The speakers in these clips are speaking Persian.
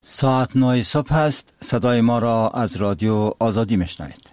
ساعت 9 صبح است. صدای ما را از رادیو آزادی میشنوید.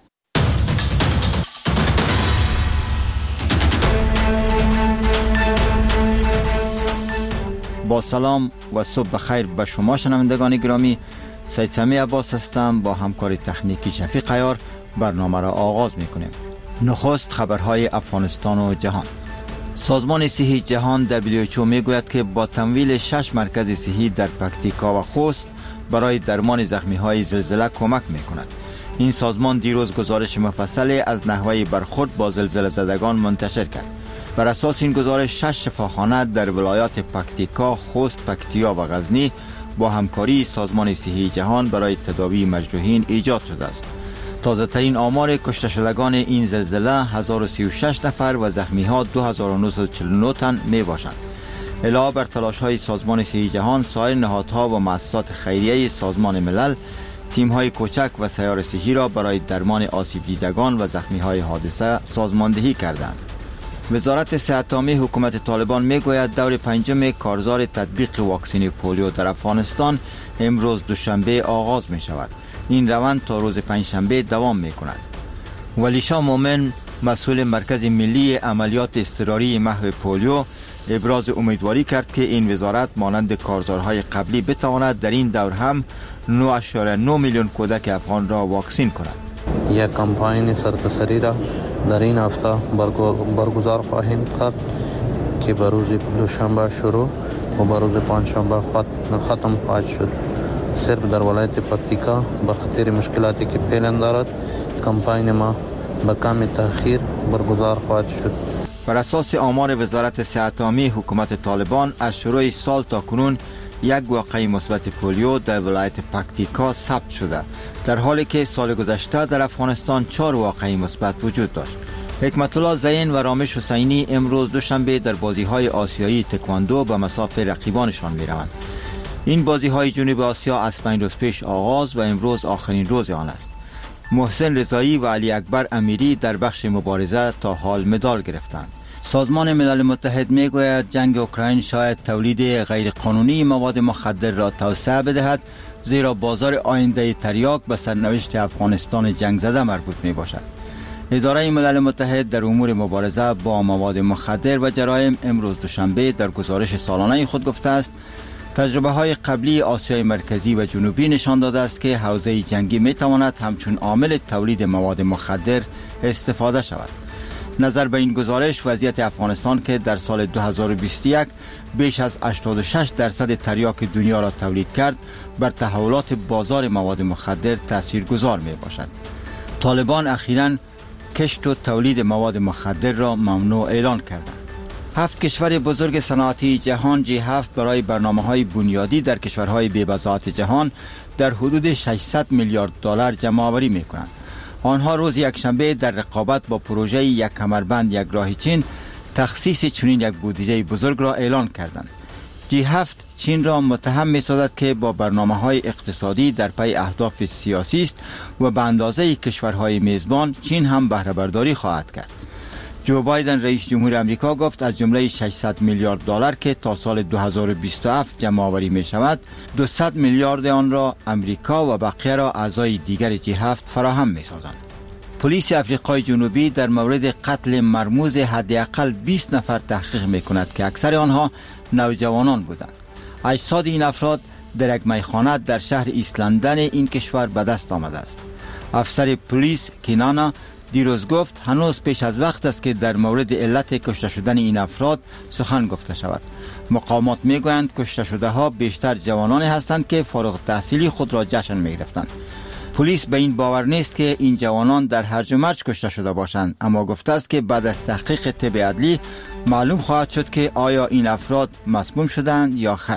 با سلام و صبح بخیر به شما شنوندگان گرامی. سید سمی عباس هستم. با همکاری تکنیکی شفیق عیار برنامه را آغاز میکنیم. نخست خبرهای افغانستان و جهان. سازمان صحی جهان WHO میگوید که با تمویل 6 مرکز صحی در پکتیکا و خوست برای درمان زخمی‌های زلزله کمک می‌کند. این سازمان دیروز گزارش مفصلی از نحوه برخورد با زلزله زدگان منتشر کرد. بر اساس این گزارش 6 شفاخانه در ولایات پکتیکا، خوست، پکتیا و غزنی با همکاری سازمان صحی جهان برای تداوی مجروحین ایجاد شده است. تازه ترین آمار کشته شدگان این زلزله 1036 نفر و زخمی‌ها 2949 تن میباشند. علاوه بر تلاش‌های سازمان صحی جهان، سایر نهادها و مؤسسات خیریه سازمان ملل تیم‌های کوچک و سیار صحی را برای درمان آسیب دیدگان و زخمی‌های حادثه سازماندهی کردند. وزارت صحت عامه حکومت طالبان میگوید دور پنجم کارزار تطبیق واکسن پولیو در افغانستان امروز دوشنبه آغاز می شود. این روند تا روز پنجشنبه دوام می کند. ولی شاه مومن، مسئول مرکز ملی عملیات اضطراری محو پولیو، ابراز امیدواری کرد که این وزارت مانند کارزارهای قبلی بتواند در این دور هم 9.9 میلیون کودک افغان را واکسین کند. یک کمپاین سرتاسری را در این هفته برگزار خواهیم کرد که به روز دوشنبه شروع و به روز پنجشنبه ختم خواهد شد. صرف در ولایت پکتیکا به خاطر مشکلاتی که پیلن دارد کمپاین ما به کم تأخیر برگزار خواهد شد. بر اساس آمار وزارت صحت عامه حکومت طالبان از شروع سال تا کنون یک واقعه مثبت پولیو در ولایت پکتیکا ثبت شده، در حالی که سال گذشته در افغانستان 4 واقعه مثبت وجود داشت. حکمت الله زین و رامش حسینی امروز دوشنبه در بازی‌های آسیایی تکواندو به مصاف رقیبانشان می‌روند. این بازی‌های جنوب آسیا از 5 روز پیش آغاز و امروز آخرین روز آن است. محسن رضایی و علی اکبر امیری در بخش مبارزه تا حال مدال گرفتند. سازمان ملل متحد میگوید جنگ اوکراین شاید تولید غیرقانونی مواد مخدر را توسعه بدهد، زیرا بازار آینده تریاک به سرنوشت افغانستان جنگ زده مربوط می باشد. اداره ملل متحد در امور مبارزه با مواد مخدر و جرایم امروز دوشنبه در گزارش سالانه خود گفته است تجربه های قبلی آسیای مرکزی و جنوبی نشان داده است که حوزه جنگی می تواند همچون عامل تولید مواد مخدر استفاده شود. نظر به این گزارش، وضعیت افغانستان که در سال 2021 بیش از 86% تریاک دنیا را تولید کرد، بر تحولات بازار مواد مخدر تاثیرگذار می باشد. طالبان اخیراً کشت و تولید مواد مخدر را ممنوع اعلان کردند. 7 کشور بزرگ صنعتی جهان G7 برای برنامه‌های بنیادی در کشورهای بی‌بضاعت جهان در حدود 600 میلیارد دلار جمع‌آوری می‌کنند. آنها روز یکشنبه در رقابت با پروژه یک کمربند یک راه چین تخصیص چنین یک بودجه بزرگ را اعلان کردند. G7 چین را متهم می‌سازد که با برنامه‌های اقتصادی در پی اهداف سیاسی است و به اندازه کشورهای میزبان چین هم بهره برداری خواهد کرد. جو بایدن رئیس جمهور آمریکا گفت از جمله 600 میلیارد دلار که تا سال 2027 جمع آوری می شود، 200 میلیارد آن را آمریکا و بقیه را اعضای دیگر G7 فراهم می سازند. پلیس آفریقای جنوبی در مورد قتل مرموز حداقل 20 نفر تحقیق می کند که اکثر آنها نوجوانان بودند. اجساد این افراد در یک میخانه در شهر ایست لندن این کشور به دست آمده است. افسر پلیس کینانا دیروز گفت هنوز پیش از وقت است که در مورد علت کشته شدن این افراد سخن گفته شود. مقامات میگویند کشته شده ها بیشتر جوانانی هستند که فارغ التحصیلی خود را جشن میگرفتند. پلیس به این باور نیست که این جوانان در هرج و مرج کشته شده باشند، اما گفته است که بعد از تحقیق طب عدلی معلوم خواهد شد که آیا این افراد مسموم شدند یا خیر.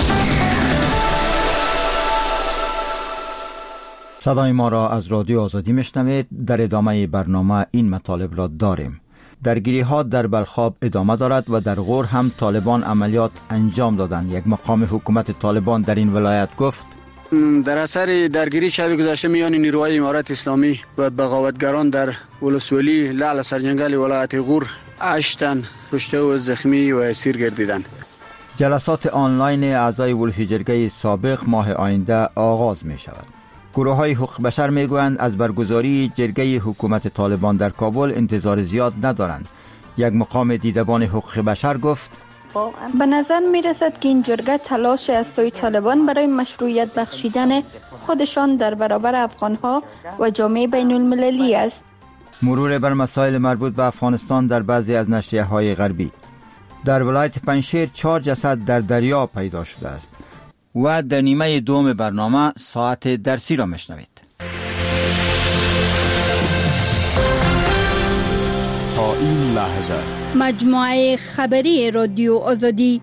صدای ما را از رادیو آزادی میشنوید. در ادامه برنامه این مطالب را داریم. درگیری ها در بلخاب ادامه دارد و در غور هم طالبان عملیات انجام دادند. یک مقام حکومت طالبان در این ولایت گفت در اثر درگیری شب گذشته میان نیروهای امارت اسلامی و بغاوتگران در ولسوالی لعل سرجنگل ولایت غور 8 تن کشته و زخمی و اسیر گردیدند. جلسات آنلاین اعضای ولسی جرگه سابق ماه آینده آغاز می شود. گروه های حقوق بشر می گویند از برگزاری جرگه حکومت طالبان در کابل انتظار زیاد ندارند. یک مقام دیدبان حقوق بشر گفت به نظر می رسد که این جرگه تلاش از سوی طالبان برای مشروعیت بخشیدن خودشان در برابر افغانها و جامعه بین المللی است. مرور بر مسائل مربوط به افغانستان در بعضی از نشریه‌های غربی. در ولایت پنجشیر 4 جسد در دریا پیدا شده است. و در نیمه دوم برنامه ساعت درسی را میشنوید. تا این لحظه مجموعه خبری رادیو آزادی.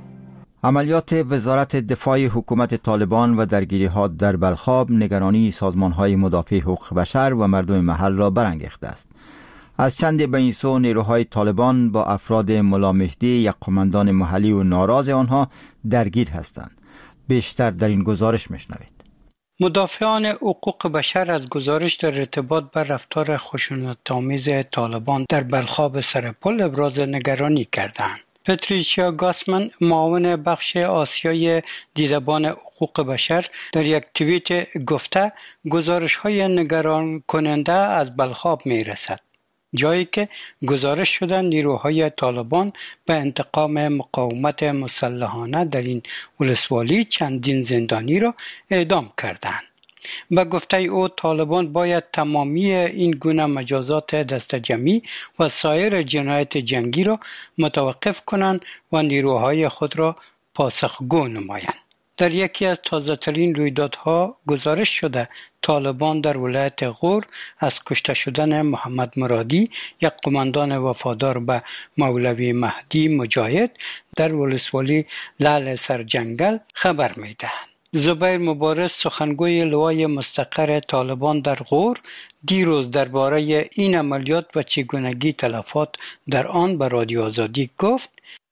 عملیات وزارت دفاع حکومت طالبان و درگیری‌ها در بلخاب نگرانی سازمان‌های مدافع حقوق بشر و مردم محل را برانگیخته است. از چند به این سو نیروهای طالبان با افراد ملا مهدی یک قماندان محلی و ناراض آنها درگیر هستند. بیشتر در این گزارش میشنوید. مدافعان حقوق بشر از گزارش در ارتباط بر رفتار خشونت‌آمیز طالبان در بلخاب سرپل ابراز نگرانی کردند. پتریشیا گاسمن، معاون بخش آسیای دیدبان حقوق بشر، در یک توییت گفته گزارش‌های نگران کننده از بلخاب می‌رسد، جایی که گزارش شده نیروهای طالبان به انتقام مقاومت مسلحانه در این ولسوالی چندین زندانی را اعدام کردند. به گفته او طالبان باید تمامی این گونه مجازات دستجمعی و سایر جنایت جنگی را متوقف کنند و نیروهای خود را پاسخگو نمایند. در یکی از تازه‌ترین رویدادها گزارش شده طالبان در ولایت غور از کشته شدن محمد مرادی، یک قماندان وفادار به مولوی مهدی مجاهد در ولسوالی لعل سرجنگل خبر می‌دهند. زبیر مبارز، سخنگوی لوای مستقر طالبان در غور، دیروز درباره این عملیات و چگونگی تلفات در آن به رادیو آزادی گفت: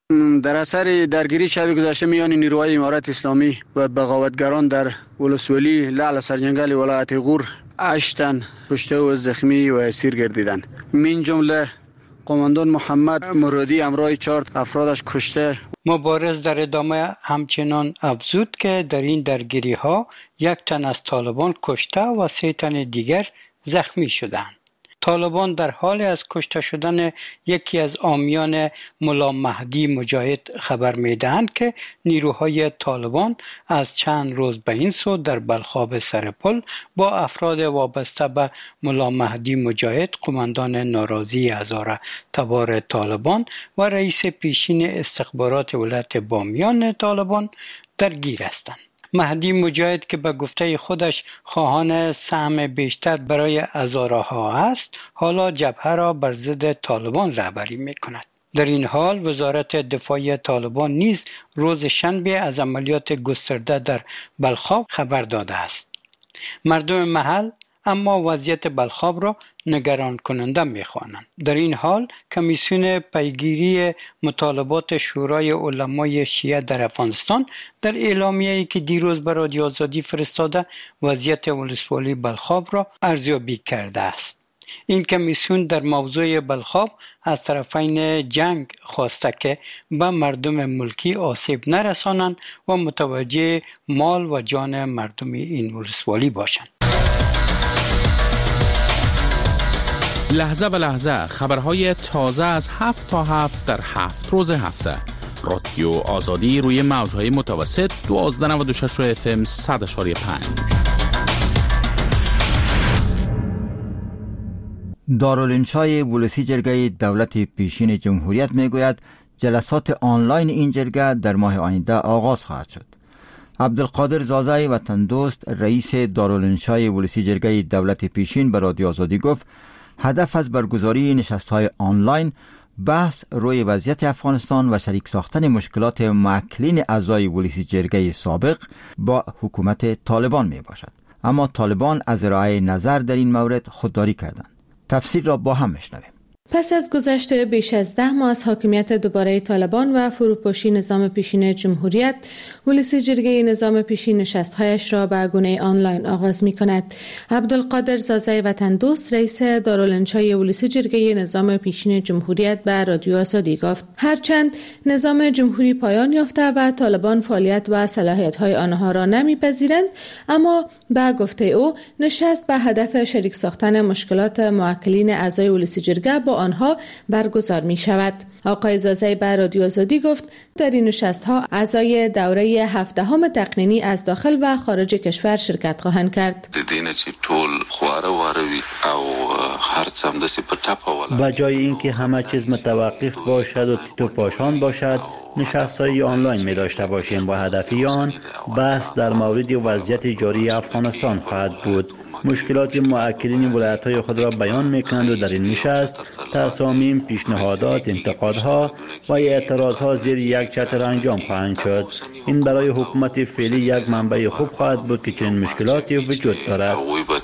در اثر درگیری شب گذشته میان نیروهای امارت اسلامی و بغاوتگران در ولسوالی لعل سرجنگل ولایت غور 8 تن کشته و زخمی و اسیر گردیدند. من جمله قماندان محمد مرادی همراه 4 افرادش کشته. مبارز در ادامه همچنان افزود که در این درگیری ها 1 تن از طالبان کشته و 3 تن دیگر زخمی شدند. طالبان در حال از کشته شدن یکی از عامیان ملا مهدی مجاهد خبر می‌دهند که نیروهای طالبان از چند روز به این سو در بلخاب سرپل با افراد وابسته به ملا مهدی مجاهد، قماندان ناراضی هزاره تبار طالبان و رئیس پیشین استخبارات ولایت بامیان طالبان درگیر هستند. مهدی مجاهد که به گفته خودش خواهان سهم بیشتر برای هزاره ها است، حالا جبهه را بر ضد طالبان رهبری می‌کند. در این حال وزارت دفاع طالبان نیز روز شنبه از عملیات گسترده در بلخاب خبر داده است. مردم محل اما وضعیت بلخاب را نگران کننده می‌خوانند. در این حال کمیسیون پیگیری مطالبات شورای علمای شیعه در افغانستان در اعلامیه‌ای که دیروز به رادیو آزادی فرستاده وضعیت ولسوالی بلخاب را ارزیابی کرده است. این کمیسیون در موضوع بلخاب از طرفین جنگ خواسته که به مردم ملکی آسیب نرسانند و متوجه مال و جان مردم این ولسوالی باشند. لحظه به لحظه خبرهای تازه از 7 تا 7 در 7 روز هفته. رادیو آزادی روی موجهای متوسط 1296 FM 100.5. دارالانشای ولسی جرگه دولت پیشین جمهوریت میگوید جلسات آنلاین این جرگه در ماه آینده آغاز خواهد شد. عبدالقادر زازای وطن دوست رئیس دارالانشای ولسی جرگه دولت پیشین به رادیو آزادی گفت هدف از برگزاری نشست‌های آنلاین بحث روی وضعیت افغانستان و شریک ساختن مشکلات معکلین اعضای ولسی جرگه سابق با حکومت طالبان می باشد. اما طالبان از ارائه نظر در این مورد خودداری کردند. تفسیر را با هم میشنویم. پس از گذشت بیش از 10 ماه از حاکمیت دوباره طالبان و فروپاشی نظام پیشین جمهوریت، ولسی جرگه نظام پیشین نشست‌هایش را به گونه آنلاین آغاز می‌کند. عبدالقادر زازای وطن دوست رئیس دارالانشای ولسی جرگه نظام پیشین جمهوریت به رادیو آزادی گفت هرچند نظام جمهوری پایان یافته و طالبان فعالیت و صلاحیت‌های آنها را نمی‌پذیرند، اما به گفته او نشست به هدف شریک ساختن مشکلات موکلین اعضای ولسی جرگه با آنها برگزار می شود. آقای زازای به رادیو آزادی گفت در این نشست‌ها اعضای دوره 17 تقنینی از داخل و خارج کشور شرکت خواهند کرد. با جای اینکه همه چیز متوقف باشد و تیتو پاشان باشد، نشست‌های آنلاین می داشته باشیم. با هدف آن بحث در مورد وضعیت جاری افغانستان خواهد بود. مشکلات موکلین ولایت‌های خود را بیان می‌کنند و در این نشست تصامیم، پیشنهادات، انتقادها و اعتراضها زیر یک چتر انجام خواهند شد. این برای حکومت فعلی یک منبع خوب خواهد بود که چنین مشکلاتی وجود دارد.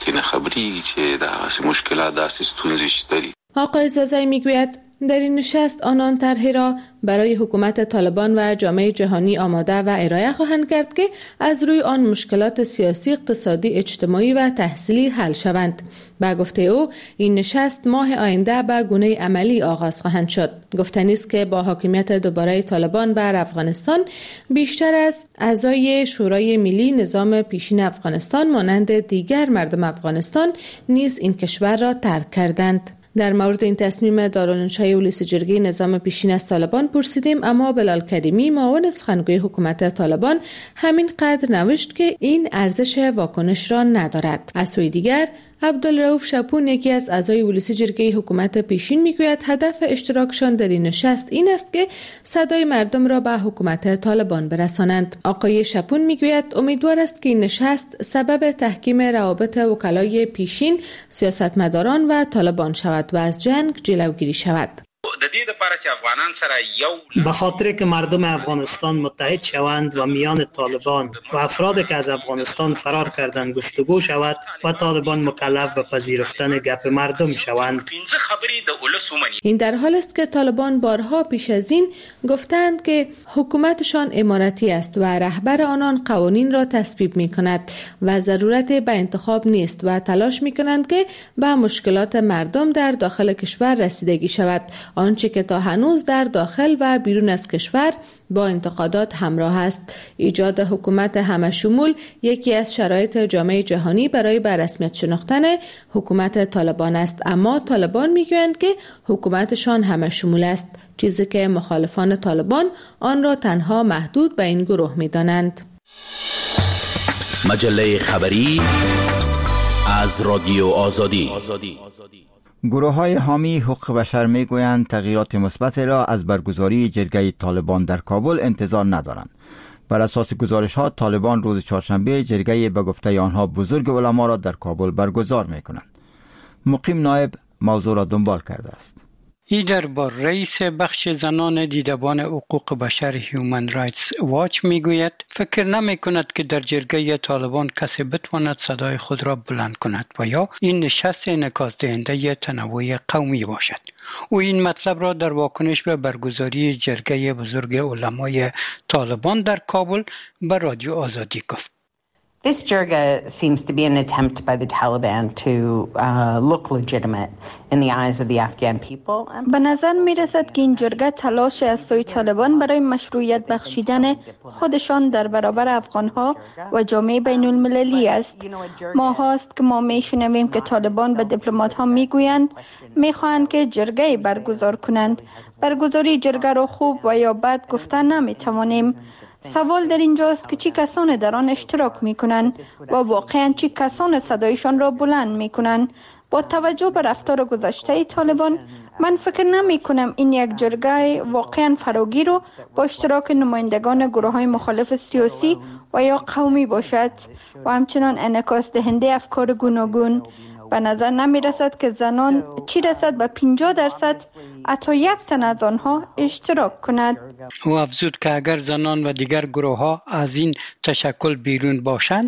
آقای زازای میگوید در این نشست آنان طرحی را برای حکومت طالبان و جامعه جهانی آماده و ارائه خواهند کرد که از روی آن مشکلات سیاسی، اقتصادی، اجتماعی و تحصیلی حل شوند. با گفته او این نشست ماه آینده به گونه عملی آغاز خواهند شد. گفتنی است که با حاکمیت دوباره طالبان بر افغانستان بیشتر از اعضای شورای ملی نظام پیشین افغانستان مانند دیگر مردم افغانستان نیز این کشور را ترک کردند. در مورد این تصمیم دارالانشای ولسی جرگه نظام پیشین از طالبان پرسیدیم، اما بلال کریمی معاون سخنگوی حکومت طالبان همین قدر نوشت که این ارزش واکنش را ندارد. از سوی دیگر عبدالرؤوف شپون یکی از اعضای ولسی جرگه حکومت پیشین میگوید هدف اشتراکشان در این نشست این است که صدای مردم را به حکومت طالبان برسانند. آقای شپون میگوید امیدوار است که این نشست سبب تحکیم روابط وکلای پیشین، سیاستمداران و طالبان شود و از جنگ جلوگیری شود. به خاطر که مردم افغانستان متحد شوند و میان طالبان و افرادی که از افغانستان فرار کردند گفتگو شود و طالبان مکلف به پذیرفتن گپ مردم شوند. این در حال است که طالبان بارها پیش از این گفتند که حکومتشان امارتی است و رهبر آنان قوانین را تصویب می کند و ضرورت به انتخاب نیست و تلاش می کنند که به مشکلات مردم در داخل کشور رسیدگی شود، آنچه که تا هنوز در داخل و بیرون از کشور با انتقادات همراه است. ایجاد حکومت همه شمول یکی از شرایط جامعه جهانی برای به رسمیت شناختن حکومت طالبان است، اما طالبان میگویند که حکومتشان همه شمول است، چیزی که مخالفان طالبان آن را تنها محدود به این گروه می‌دانند. مجله خبری از رادیو آزادی. گروه‌های حامی حقوق بشر می‌گویند تغییرات مثبت را از برگزاری جرگه طالبان در کابل انتظار ندارند. بر اساس گزارش‌ها طالبان روز چهارشنبه جرگه به گفته آنها بزرگ علما را در کابل برگزار می‌کنند. مقیم نایب موضوع را دنبال کرده است. ایدر با رئیس بخش زنان دیدبان حقوق بشر هیومن رایتس واچ میگوید فکر نمی کند که در جرگه طالبان کسی بتواند صدای خود را بلند کند و یا این نشست انعکاس دهنده تنوع قومی باشد. او این مطلب را در واکنش به برگزاری جرگه بزرگ علمای طالبان در کابل به رادیو آزادی گفت. This jirga seems to be an attempt by the Taliban to look legitimate in the eyes of the Afghan people. به نظر می رسد که این جرگه تلاش از سوی طالبان برای مشروعیت بخشیدن خودشان در برابر افغانها و جامعه بین المللی است. ما هاست که ما می شنویم که طالبان به دیپلمات ها می گویند می خواهند که جرگه برگزار کنند. برگزاری جرگه را خوب و یا بد گفتن نمی توانیم. سوال در اینجاست که چی کسان در آن اشتراک می کنند و واقعا چی کسان صدایشان را بلند می کنند. با توجه به رفتار گذشته طالبان من فکر نمی کنم این یک جرگه واقعا فراگیر و با اشتراک نمایندگان گروه های مخالف سیاسی و یا قومی باشد و همچنان انعکاس دهنده افکار گوناگون. به نظر نمی رسد که زنان چی رسد به 50% حتی یک تن از آنها اشتراک کند. او افزود که اگر زنان و دیگر گروه ها از این تشکل بیرون باشند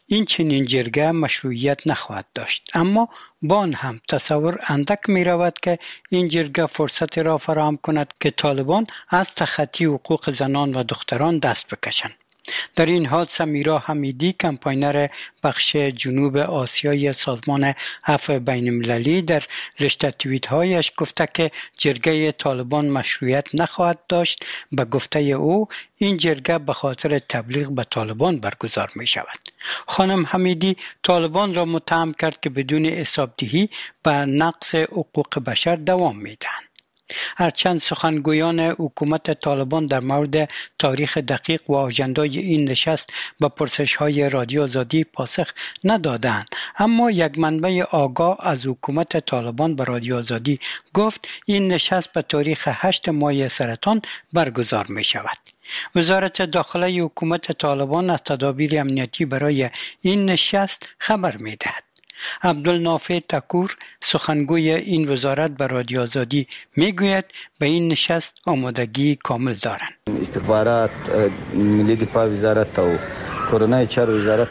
این چنین جرگه مشروعیت نخواهد داشت. اما با آن هم تصور اندک می رود که این جرگه فرصت را فراهم کند که طالبان از تخطی حقوق زنان و دختران دست بکشند. در این حال سمیرا حمیدی کمپاینر بخش جنوب آسیای سازمان عفو بین المللی در رشته توییت هایش گفته که جرگه طالبان مشروعیت نخواهد داشت. به گفته او این جرگه به خاطر تبلیغ به طالبان برگزار می شود. خانم حمیدی طالبان را متهم کرد که بدون حسابدهی به نقض حقوق بشر دوام می دهند. هرچند سخنگویان حکومت طالبان در مورد تاریخ دقیق و آژندای این نشست به پرسش‌های رادیو آزادی پاسخ ندادند، اما یک منبع آگاه از حکومت طالبان به رادیو آزادی گفت این نشست به تاریخ 8 ماه سرطان برگزار می شود. وزارت داخله حکومت طالبان از تدابیر امنیتی برای این نشست خبر می دهد. عبدالنافع تکور سخنگوی این وزارت به رادیو آزادی میگوید به این نشست آمادگی کامل دارند. استخبارات ملی دفاع وزارت و کورونای چار وزارت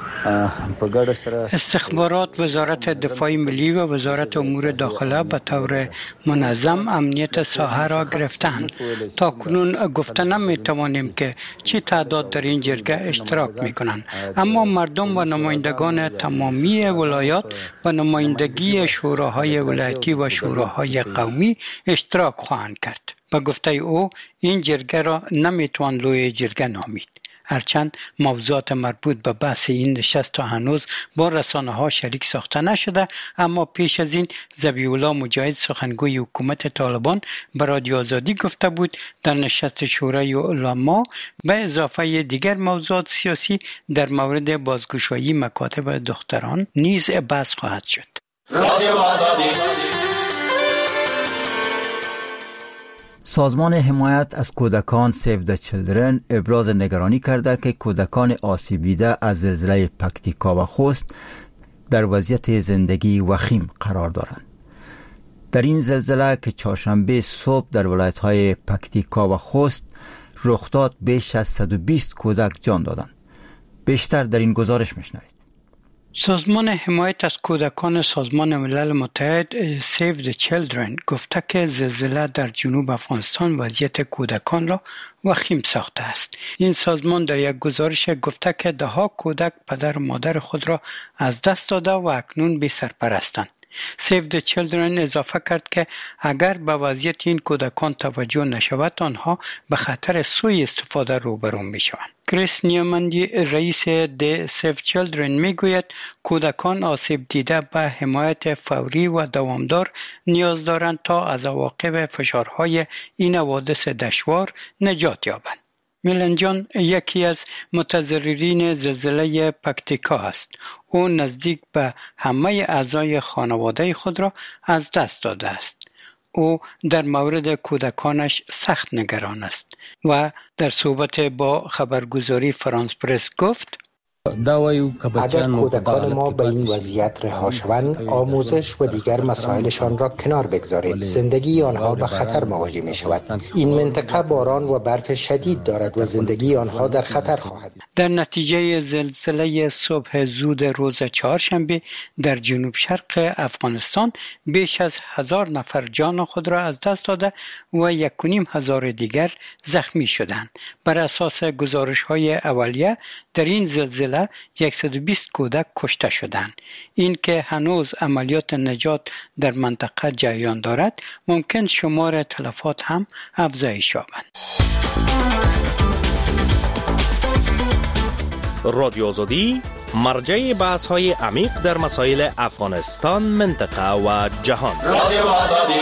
استخبارات وزارت دفاع ملی و وزارت امور داخله به طور منظم امنیت ساحه را گرفتند. تا کنون گفته نمی توانیم که چه تعداد در این جرگه اشتراک می کنند، اما مردم و نمایندگان تمامی ولایات و نمایندگی شوراهای ولایتی و شوراهای قومی اشتراک خواهند کرد. به گفته او این جرگه را نمی توان لوی جرگه نامید. هرچند موضوعات مربوط به بحث این نشست تا هنوز با رسانه ها شریک ساخته نشده، اما پیش از این ذبیح الله مجاهد سخنگوی حکومت طالبان به رادیو آزادی گفته بود در نشست شورای علما به اضافه دیگر موضوعات سیاسی در مورد بازگشایی مکاتب دختران نیز بحث خواهد شد. رادیو آزادی. سازمان حمایت از کودکان سیو د چیلدرن ابراز نگرانی کرده که کودکان آسیب دیده از زلزله پکتیکا و خوست در وضعیت زندگی وخیم قرار دارند. در این زلزله که چهارشنبه صبح در ولایت‌های پکتیکا و خوست رخ داد، بیش از 120 کودک جان دادند. بیشتر در این گزارش میشنوید. سازمان حمایت از کودکان سازمان ملل متحد سیو د چیلدرن گفته که زلزله در جنوب افغانستان وضعیت کودکان را وخیم ساخته است. این سازمان در یک گزارش گفته که ده‌ها کودک پدر و مادر خود را از دست داده و اکنون بی سرپرستند. سیو د چیلدرن اضافه کرد که اگر به وضعیت این کودکان توجه نشود آنها به خطر سوء استفاده روبرو می شوند. کریس نیامندی رئیس د سیو چیلدرن می گوید کودکان آسیب دیده به حمایت فوری و دوامدار نیاز دارند تا از عواقب فشارهای این حوادث دشوار نجات یابند. میلن جان یکی از متضررین زلزله پکتیکا است. او نزدیک به همه اعضای خانواده خود را از دست داده است. او در مورد کودکانش سخت نگران است و در صحبت با خبرگزاری فرانس پرس گفت اگر کودکان ما به این وضعیت رها شوند، آموزش و دیگر مسائلشان را کنار بگذارید. زندگی آنها به خطر مواجه می شود. این منطقه باران و برف شدید دارد و زندگی آنها در خطر خواهد. در نتیجه زلزله صبح زود روز چهارشنبه در جنوب شرق افغانستان بیش از 1000 نفر جان خود را از دست داده و 1500 دیگر زخمی شدند. بر اساس گزارش‌های اولیه در این زلزله 120 کودک کشته شدند. این که هنوز عملیات نجات در منطقه جریان دارد، ممکن شمار تلفات هم افزایش یابد. رادیو آزادی مرجع بحث‌های عمیق در مسائل افغانستان، منطقه و جهان. رادیو آزادی.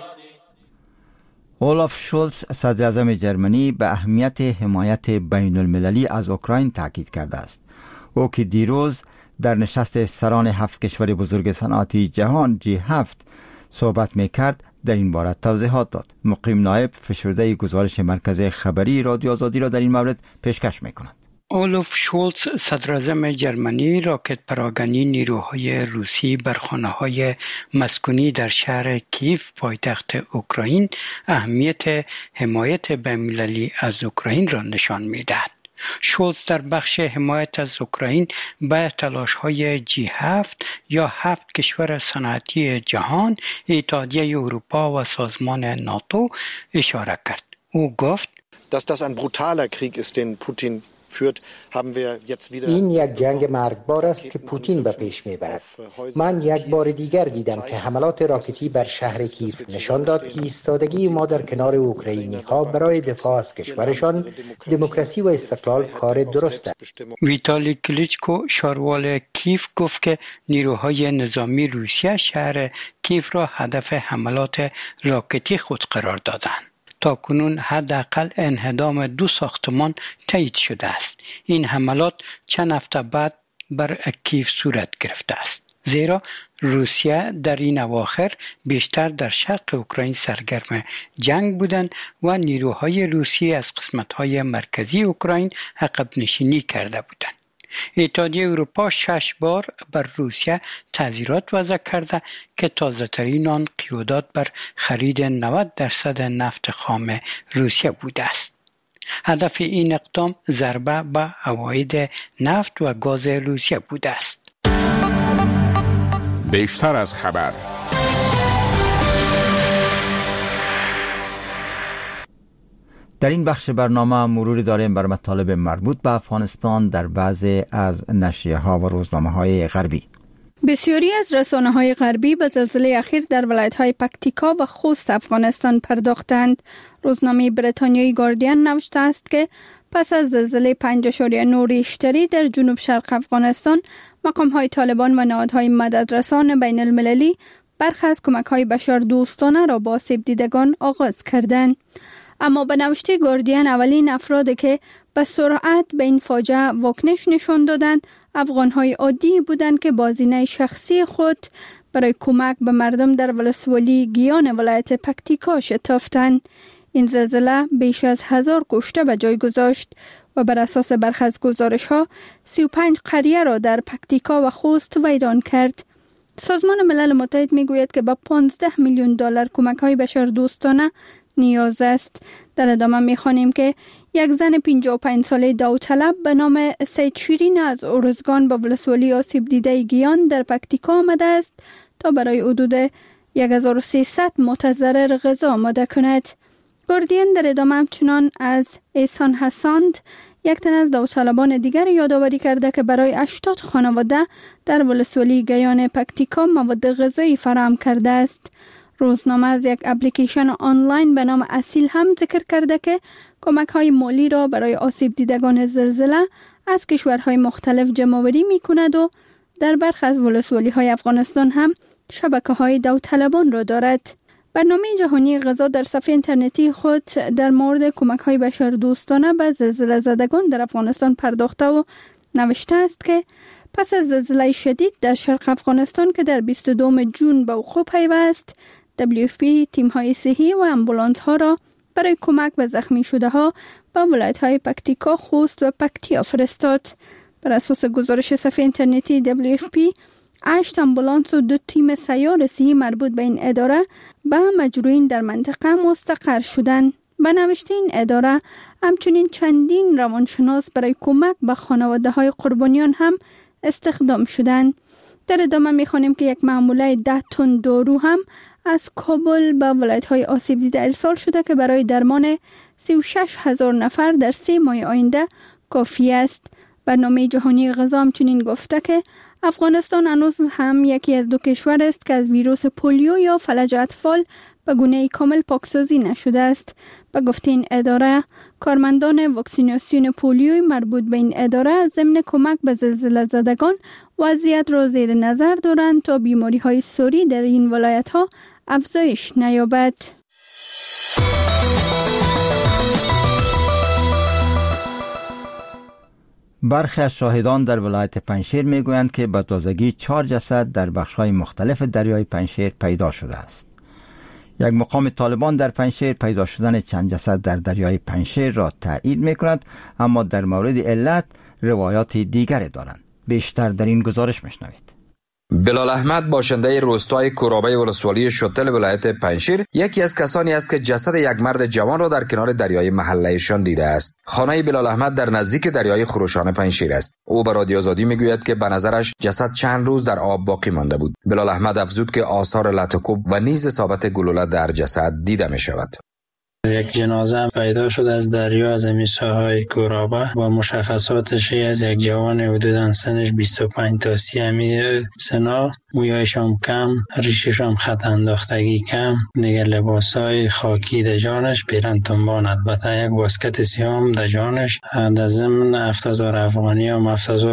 اولاف شولز صدر اعظم جرمنی به اهمیت حمایت بین المللی از اوکراین تاکید کرده است. او که دیروز در نشست سران 7 کشور بزرگ صنعتی جهان G7 صحبت میکرد در این باره توضیحات داد. مقیم نایب فشرده گزارش مرکز خبری رادیو آزادی را در این مورد پیشکش میکند. اولاف شولز صدر اعظم جرمنی راکت پراگنی نیروهای روسی بر خانه‌های مسکونی در شهر کیف پایتخت اوکراین اهمیت حمایت بین‌المللی از اوکراین را نشان می‌دهد. شولز در بخش حمایت از اوکراین به تلاش‌های G7 یا 7 کشور صنعتی جهان، اتحادیه اروپا و سازمان ناتو اشاره کرد. او گفت dass das ein brutaler Krieg ist, den Putin führt, haben wir jetzt wieder. این یک جنگ مرگبار است که پوتین به پیش میبرد. من یک بار دیگر دیدم که حملات راکتی بر شهر کیف نشان داد که ایستادگی ما در کنار اوکراینی ها برای دفاع از کشورشان، دموکراسی و استقلال کار درست است. ویتالی کلیچکو شاروال کیف گفت که نیروهای نظامی روسیه شهر کیف را هدف حملات راکتی خود قرار دادند. تا کنون حداقل انهدام 2 ساختمان تایید شده است. این حملات چند هفته بعد بر کیف صورت گرفته است. زیرا روسیه در این اواخر بیشتر در شرق اوکراین سرگرم جنگ بودند و نیروهای روسی از قسمت‌های مرکزی اوکراین عقب نشینی کرده بودند. اتحادیه اروپا 6 بار بر روسیه تعزیرات وضع کرده که تازه‌ترین آن قیودات بر خرید 90% نفت خام روسیه بوده است. هدف این اقدام ضربه به عواید نفت و گاز روسیه بوده است. بیشتر از خبر. در این بخش برنامه مروری داریم بر مطالب مربوط به افغانستان در بعضی از نشریه‌ها و روزنامه‌های غربی. بسیاری از رسانه‌های غربی به زلزله اخیر در ولایت‌های پکتیکا و خوست افغانستان پرداختند. روزنامه بریتانیایی گاردین نوشته است که پس از زلزله 5.9 ریشتری در جنوب شرق افغانستان، مقام‌های طالبان و نهادهای مددرسان بین المللی برخی از کمک‌های بشردوستانه را با آسیب دیدگان آغاز کردند. اما به نوشته گاردین اولین افرادی که به سرعت به این فاجعه واکنش نشان دادند افغان‌های عادی بودند که با هزینه شخصی خود برای کمک به مردم در ولسوالی گیان ولایت پکتیکا شتافتند. این زلزله بیش از 1000 کشته به جای گذاشت و بر اساس برخی از گزارش‌ها 35 قریه را در پکتیکا و خوست ویران کرد. سازمان ملل متحد میگوید که با 15 میلیون دلار کمک‌های بشردوستانه نیاز است. در ادامه می‌خوانیم که یک زن 55 ساله داوطلب به نام سید شیرین از ارزگان به ولسوالی آسیب دیده گیان در پکتیکا آمده است تا برای حدود 1300 متضرر غذا آماده کند. گاردین در ادامه همچنان از احسان حساند، یک تن از داوطلبان دیگر یادآوری کرده که برای 80 خانواده در ولسوالی گیان پکتیکا مواد غذایی فراهم کرده است. روزنامه از یک اپلیکیشن آنلاین به نام اصیل هم ذکر کرده که کمک‌های مالی را برای آسیب دیدگان زلزله از کشورهای مختلف جمع‌آوری می‌کند و در برخی از ولسوالی‌های افغانستان هم شبکه‌های داوطلبان را دارد. برنامه جهانی غذا در صفحه اینترنتی خود در مورد کمک‌های بشردوستانه به زلزله زدگان در افغانستان پرداخته و نوشته است که پس از زلزله شدید در شرق افغانستان که در 22 جون به وقوع پیوست، WFP تیم‌های صحی و آمبولانس‌ها را برای کمک به زخمی شده ها به ولایت‌های پکتیکا، خوست و پکتیا فرستاد. بر اساس گزارش صفحه اینترنتی WFP 8 آمبولانس و 2 تیم سیار صحی مربوط به این اداره به مجروحین در منطقه مستقر شدند. به نوشته این اداره همچنین چندین روانشناس برای کمک به خانواده‌های قربانیان هم استخدام شدند. در ادامه می‌خوانیم که یک محموله 10 تن دارو هم از کابل به ولایت‌های آسیب دیده ارسال شده که برای درمان 36,000 نفر در 3 ماه آینده کافی است. برنامه جهانی غذا همچنین گفته که افغانستان هنوز هم یکی از 2 کشور است که از ویروس پولیو یا فلج اطفال به گونه کامل پاکسازی نشده است. به گفته این اداره، کارمندان واکسیناسیون پولیوی مربوط به این اداره ضمن کمک به زلزله زدگان وضعیت را زیر نظر دارند تا بیماری‌های ساری در این ولایت‌ها افزایش نیابد. برخی از شاهدان در ولایت پنجشیر میگویند که به تازگی 4 جسد در بخش‌های مختلف دریای پنجشیر پیدا شده است. یک مقام طالبان در پنجشیر پیدا شدن چند جسد در دریای پنجشیر را تایید میکند، اما در مورد علت روایات دیگری دارند. بیشتر در این گزارش میشنوید. بلال احمد باشنده روستای کورابه ولسوالی شتل ولایت پنجشیر یکی از کسانی است که جسد یک مرد جوان را در کنار دریای محلهشان دیده است. خانه بلال احمد در نزدیک دریای خروشان پنجشیر است. او به رادیو آزادی میگوید که به نظرش جسد چند روز در آب باقی مانده بود. بلال احمد افزود که آثار لطوکوب و نیز اصابت گلوله در جسد دیده می شود. یک جنازه پیدا شد از دریا از همین ساحل کورابه و مشخصاتش از یک جوان حدوداً سنش 25 تا 30 سنا، مویایش هم کم، ریشش هم خط انداختگی کم، دیگر لباسای خاکی در جانش، پیرن تنبان، البته یک واسکت سیام در جانش، در ضمن 7000 افغانی هم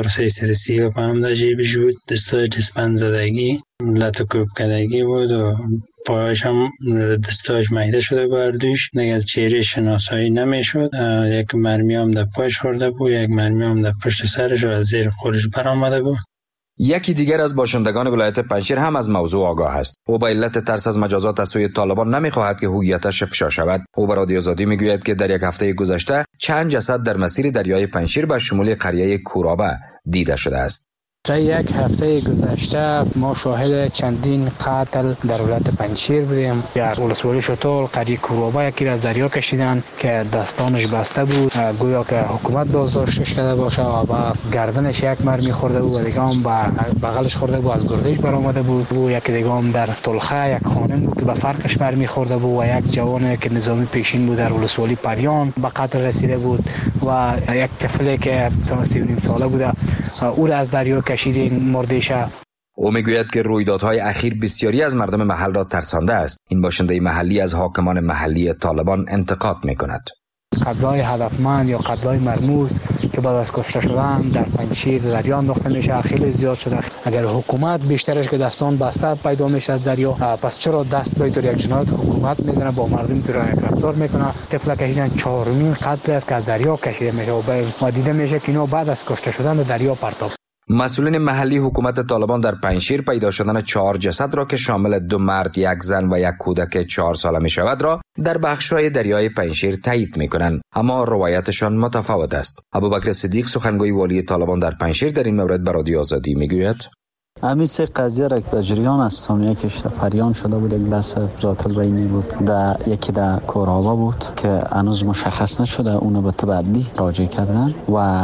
7330 هم در جیبش بود، دستای دستبند زدگی، لطوکوب کدگی بود و پایش هم دستاش مهیده شده بردوش، دیگه از چهره شناسایی نمیشد. یک مرمی هم در پایش خورده بود، یک مرمی هم در پشت سرش و از زیر خورش برآمده بود. یکی دیگر از باشندگان ولایت پنجشیر هم از موضوع آگاه است. او با علت ترس از مجازات از سوی طالبان نمیخواهد که هویتش افشا شود. او به رادیو آزادی میگوید که در یک هفته گذشته چند جسد در مسیر دریای پنجشیر به شمول قریه کورابه دیده شده است. در یک هفته گذشته ما شاهد چندین قتل در ولایت پنجشیر بودیم. در ولسوالی شتل قریه کورابه یکی از دریا کشیدن که دستانش بسته بود، گویا که حکومت بازداشتش کرده باشه و با گردنش یک مرمی خورده بود و دیگه هم به بغلش خورده بود، از گردش برآمده بود. یکی دیگه هم در تلخه یک خانم بود که به فرقش مرمی خورده بود و یک جوان که نظامی پیشین بود در ولسوالی پریان به قتل رسیده بود و یک طفلی که 3 ساله بوده او را از دریا کشیدین مردیشه. او میگوید که رویدادهای اخیر بسیاری از مردم محل را ترسانده است. این باشنده محلی از حاکمان محلی طالبان انتقاد میکند. قتل‌های هدفمند یا قتل‌های مرموز که بعد از کشته شدن در پنجشیر دریا انداخته میشه خیلی زیاد شده. اگر حکومت بیشترش که دستان بسته پیدا میشه از دریا، پس چرا دست به طور یک جنایت حکومت میزنه با مردم طور رفتار میکنه؟ طفل کشیدن 4مین قتل است که از دریا کشیده میشه و دیده میشه که اینا بعد از کشته شدن در دریا پرتاب. مسئولین محلی حکومت طالبان در پنجشیر پیدا شدن 4 جسد را که شامل 2 مرد، 1 زن و 1 کودک 4 ساله می شود را در بخش‌های دریای پنجشیر تایید می کنند، اما روایتشان متفاوت است. ابوبکر صدیق سخنگوی والی طالبان در پنجشیر در این مورد به رادیو آزادی می گوید: همین سه قضیه را در جریان است. یکیش در پریان شده بود، یک بحث ذات البینی بود، یکی در کورابه بود که هنوز مشخص نشده، اونو به تبعیدی راجع کردن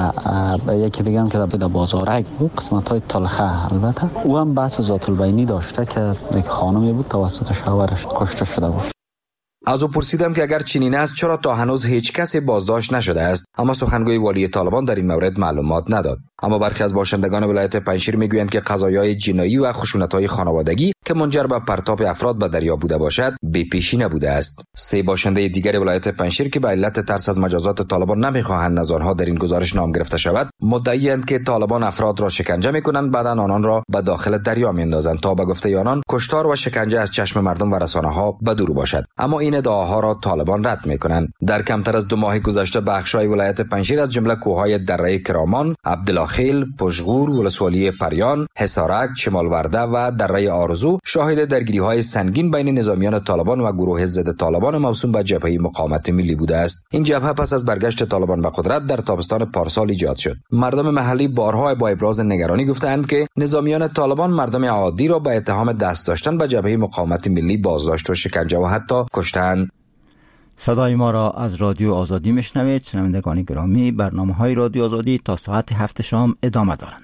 و یکی دیگه هم که در بازارک بود، قسمت‌های تلخه. البته او هم بحث ذات البینی داشته که یک خانمی بود توسط شوهرش کشته شده بود. از او پرسیدم که اگر چنین است چرا تا هنوز هیچ کسی بازداشت نشده است، اما سخنگوی والی طالبان در این مورد معلومات نداد. اما برخی از باشندگان ولایت پنجشیر میگویند که قضایای جنایی و خشونت‌های خانوادگی که منجر به پرتاب افراد به دریا بوده باشد بی‌پیشی نبوده است. 3 باشنده دیگر ولایت پنجشیر که به علت ترس از مجازات طالبان نمیخواهند نظرها در این گزارش نام گرفته شود، مدعی‌اند که طالبان افراد را شکنجه میکنند، بعد آنان را به داخل دریا میاندازند تا به گفته آنان کشتار و شکنجه از چشم مردم و رسانه‌ها به دور باشد. اما این ادعاها را طالبان رد میکنند. در کمتر از 2 ماه گذشته بخش‌های ولایت پنجشیر از جمله کوههای دره کرامان، عبدالخیل، پشغور، ولسوالی پریان، حصارک، شمالورده و دره آرزو شاهد درگیری‌های سنگین بین نظامیان طالبان و گروه ضد طالبان موسوم به جبهه مقاومت ملی بوده است. این جبهه پس از برگشت طالبان به قدرت در تابستان پارسال ایجاد شد. مردم محلی بارها با ابراز نگرانی گفتند که نظامیان طالبان مردم عادی را به اتهام دست داشتن به جبهه مقاومت ملی بازداشت و شکنجه و حتی کشتند. صدای ما را از رادیو آزادی میشنوید. شنوندگان گرامی، برنامه‌های رادیو آزادی تا ساعت 7 شام ادامه دارند.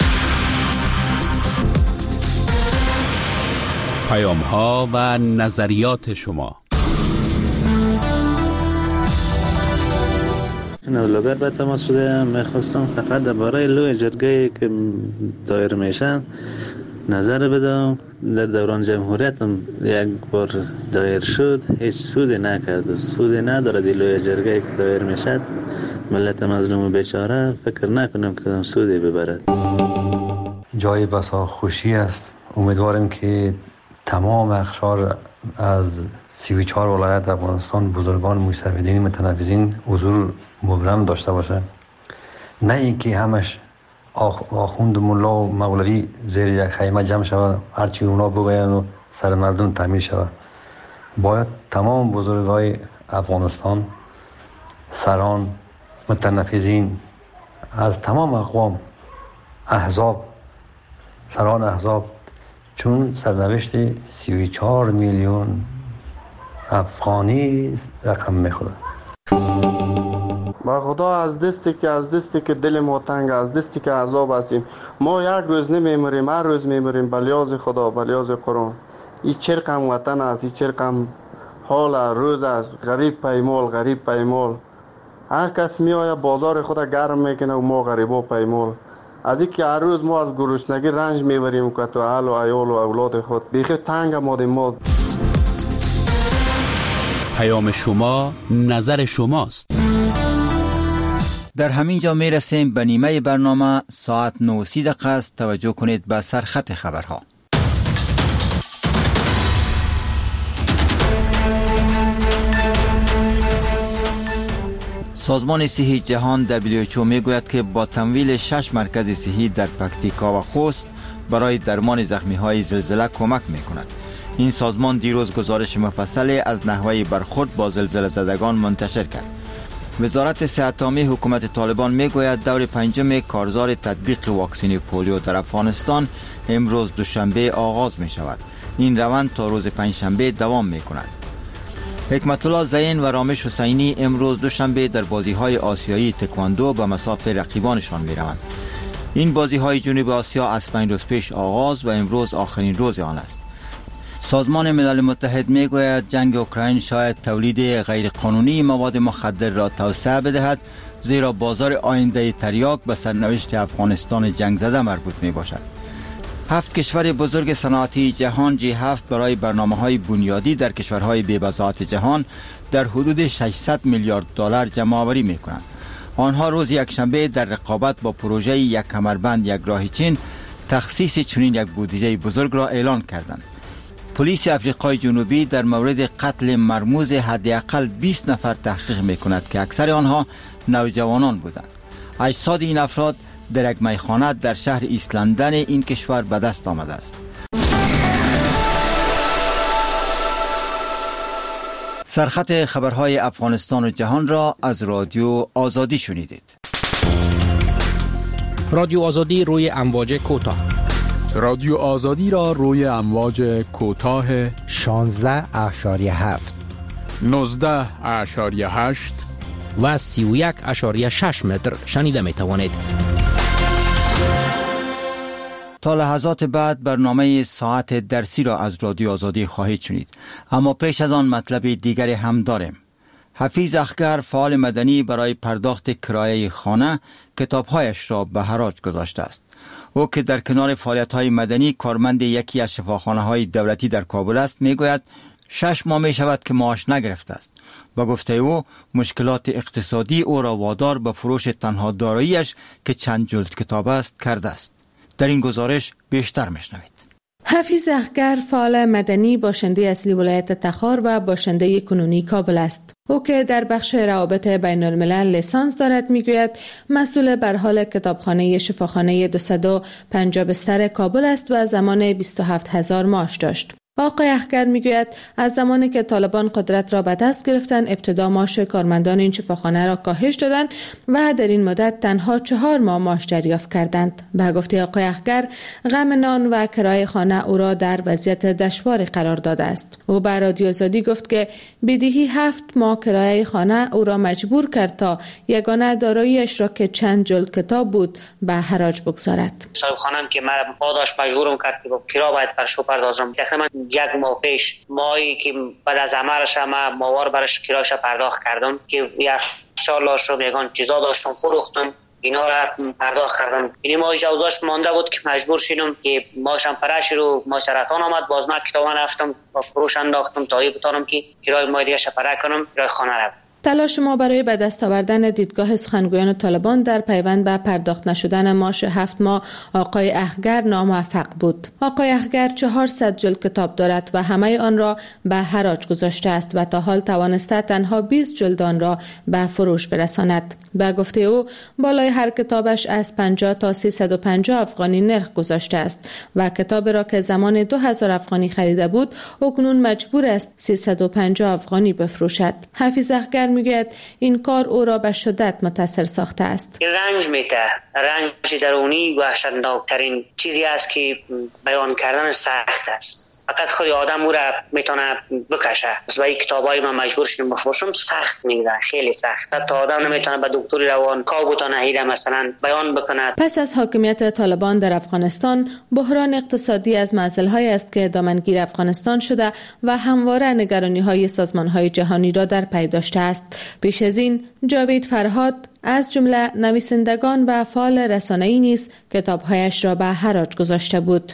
پیام‌ها و نظریات شما. اولوگر به تماس شده، میخواستم فقط درباره لوی جرگه که دایر میشن نظر بدم. در دوران جمهوریت هم یک بار دایر شد، هیچ سودی نکرد، سودی نداره. لوی جرگه که دایر میشد ملت مظلوم و بیچاره فکر نکنم که سودی ببرد. جای بسا خوشی است. امیدوارم که تمام اقشار از 34 ولایت افغانستان، بزرگان مستفیدین متنفذین حضور مبرم داشته باشه، نه اینکه همش آخوند ملا و مولوی زیر یک خیمه جمع شود، هرچی اونا بگوین و سر مردم تعمیر شود. باید تمام بزرگای افغانستان، سران، متنفذین از تمام اقوام، احزاب سران احزاب چون سرنوشت 34 میلیون افغانی رقم میخوره. با خدا از دستی که دل ما تنگ، از دستی که عذاب هستیم. ما یک روز نمیمریم، هر روز میمریم به لیاز خدا، به لیاز قرآن. این چرکم وطن است، این چرکم حال روز است. غریب پیمال هر کس میآید بازار خود گرم میکنه و ما غریبا پیمال. از اینکه هر روز ما از گرسنگی رنج میبریم که تو اهل و عیال و اولاد خود بیخی تنگ آمدیم ما. پیام شما، نظر شماست. در همین جا می رسیم به نیمه برنامه. ساعت 9:30 است. توجه کنید به سرخط خبرها. سازمان صحی جهان WHO می گوید که با تمویل 6 مرکز صحی در پکتیکا و خوست برای درمان زخمی های زلزله کمک می کند. این سازمان دیروز گزارش مفصلی از نحوه برخورد با زلزله زدگان منتشر کرد. وزارت صحت عامه حکومت طالبان می گوید دور پنجم کارزار تطبیق واکسن پولیو در افغانستان امروز دوشنبه آغاز می شود. این روند تا روز پنجشنبه دوام می کند. حکمت الله زین و رامش حسینی امروز دوشنبه در بازی‌های آسیایی تکواندو به مصاف رقیبانشان می‌روند. این بازی‌های جنوب آسیا از 5 روز پیش آغاز و امروز آخرین روز آن است. سازمان ملل متحد می‌گوید جنگ اوکراین شاید تولید غیرقانونی مواد مخدر را توسعه بدهد، زیرا بازار آینده تریاک به سرنوشت افغانستان جنگ زده مربوط می‌باشد. 7 کشور بزرگ صنعتی جهان G7 برای برنامه‌های بنیادی در کشورهای بی‌بضاعت جهان در حدود 600 میلیارد دلار جمع‌آوری می‌کنند. آنها روز یکشنبه در رقابت با پروژه یک کمربند یک راه چین تخصیص چنین یک بودجه بزرگ را اعلان کردند. پلیس آفریقای جنوبی در مورد قتل مرموز حداقل 20 نفر تحقیق می‌کند که اکثر آنها نوجوانان بودند. اجساد این افراد در یک میخانه در شهر ایست لندن این کشور به دست آمده است. سرخط خبرهای افغانستان و جهان را از رادیو آزادی شنیدید. رادیو آزادی روی امواج کوتاه. رادیو آزادی را روی امواج کوتاه 16.7 19.8 و 31.6 متر شنیده می توانید. تا لحظات بعد برنامه ساعت درسی را از رادیو آزادی خواهید شنید، اما پیش از آن مطلب دیگری هم داریم. حفیظ اخگر فعال مدنی برای پرداخت کرایه خانه کتابهایش را به حراج گذاشته است. او که در کنار فعالیت‌های مدنی کارمند یکی از شفاخانه‌های دولتی در کابل است میگوید 6 ماه می شود که معاش نگرفته است. با گفته او مشکلات اقتصادی او را وادار به فروش تنها داراییش که چند جلد کتاب است کرده است. در این گزارش بیشتر میشنوید. حفیظ اخگر فعال مدنی باشنده اصلی ولایت تخار و باشنده کنونی کابل است. او که در بخش روابط بین الملل لیسانس دارد میگوید مسئول بر حال کتابخانه شفاخانه 250 بستر کابل است و زمان 27,000 معاش داشت. آقای اخگر میگوید از زمانی که طالبان قدرت را به دست گرفتند ابتدا معاش کارمندان این شفاخانه را کاهش دادند و در این مدت تنها 4 ماه معاش دریافت کردند. به گفته آقای اخگر غم نان و کرایه خانه او را در وضعیت دشواری قرار داده است. او به رادیو آزادی گفت که بدهی 7 ماه کرایه خانه او را مجبور کرد تا یگانه داراییش را که چند جلد کتاب بود به حراج بگذارد. صاحب خانم که من پاداش مجبورم کرد که کرا باید برش بپردازم. تقریبا 1 ماه پیش ماهی که بعد از عملش هم ماوار برش کرایش پرداخت کردم که یک شالله شد یگان چیزا داشتم فروختم اینا را پرداخت کردم. این ماه جوزاش مانده بود که مجبور شدم که ماشم پرش رو ما سرطان آمد باز من کتاب رفتم و فروش انداختم تا بتونم که کرای ماه دیگه شپره کنم کرای خانه را. تلاش ما برای به دست آوردن دیدگاه سخنگویان طالبان در پیوند به پرداخت نشدن معاش 7 ماه آقای اخگر ناموفق بود. آقای اخگر 400 جلد کتاب دارد و همه آن را به حراج گذاشته است و تا حال توانسته تنها 20 جلد آن را به فروش برساند. به گفته او بالای هر کتابش از 50 تا 350 افغانی نرخ گذاشته است و کتاب را که زمان 2000 افغانی خریده بود اکنون مجبور است 350 افغانی بفروشد. حفیظ اخگر میگوید این کار او را به شدت متاثر ساخته است. رنج میده، رنج درونی وحشتناکترین چیزی است که بیان کردن سخت است. فقط خود آدم او را میتونه بکشه و این کتابای من مجبور شدم بفروشم. سخت میگذره، خیلی سخت. حتی آدم نمیتونه به دکتری روان کاو بتونه هیره مثلا بیان بکنه. پس از حاکمیت طالبان در افغانستان، بحران اقتصادی از معضل‌هایی است که دامنگیر افغانستان شده و همواره نگرانی‌های سازمان‌های جهانی را در پی داشته است. پیش از این جاوید فرهاد از جمله نویسندگان و فعال رسانه‌ای نیز کتاب‌هایش را به حراج گذاشته بود.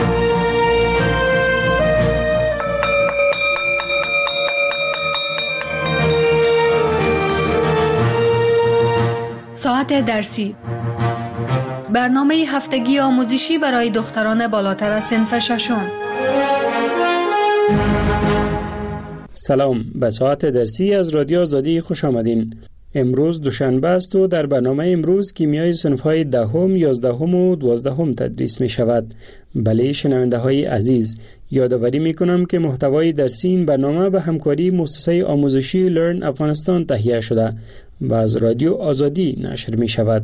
ساعت درسی، برنامه هفتگی آموزشی برای دختران بالاتر از صنف ششم. سلام، به ساعت درسی از رادیو آزادی خوش آمدین. امروز دوشنبه است و در برنامه امروز کیمیای صنف‌های دهم، 11 و 12 تدریس می شود. بله شنونده های عزیز، یادآوری می کنم که محتوای درسی این برنامه به همکاری مؤسسه آموزشی لرن افغانستان تهیه شده و از رادیو آزادی نشر می شود.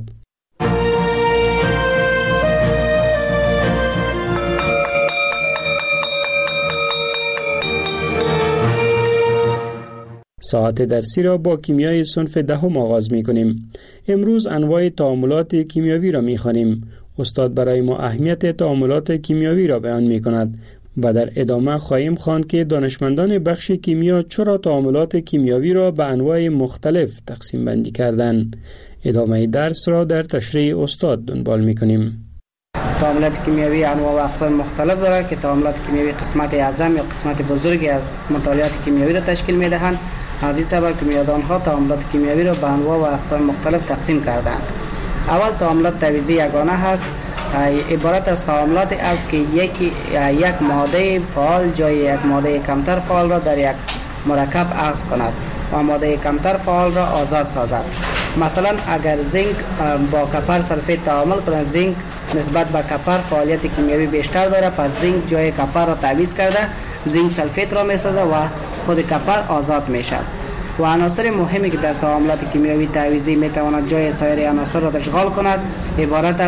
ساعت درسی را با کیمیای صنف دهم آغاز می کنیم. امروز انواع تعاملات کیمیاوی را می خوانیم. استاد برای ما اهمیت تعاملات کیمیاوی را بیان می کند و در ادامه خواهیم خواند که دانشمندان بخش کیمیا چرا تعاملات کیمیاوی را به انواع مختلف تقسیم بندی کردند. ادامه درس را در تشریح استاد دنبال می کنیم. تعاملات کیمیاوی انواع و اقسام مختلف دارد که تعاملات کیمیاوی قسمت اعظم یا قسمت بزرگی از مطالعات کیمیاوی را تشکیل می دهند. از این سبب کیمیادانها تعاملات کیمیاوی را به انواع و اقسام مختلف تقسیم کردند. اول تعاملات تعویضی یگانه هست، عبارت از تعاملاتی است که یک ماده فعال جای یک ماده کمتر فعال را در یک مرکب عوض کند و ماده کمتر فعال را آزاد سازد. مثلا اگر زینک با کپر سلفیت تعامل کند، زینک نسبت به کپر فعالیت کیمیاوی بیشتر دارد، پس زینک جای کپر را تعویض کرده زینک سلفیت را میسازد و خود کپر آزاد میشد. و عناصر مهمی که در تعاملات کیمیاوی تعویضی میتواند جای سایر عناصر را اشغال کند عبارت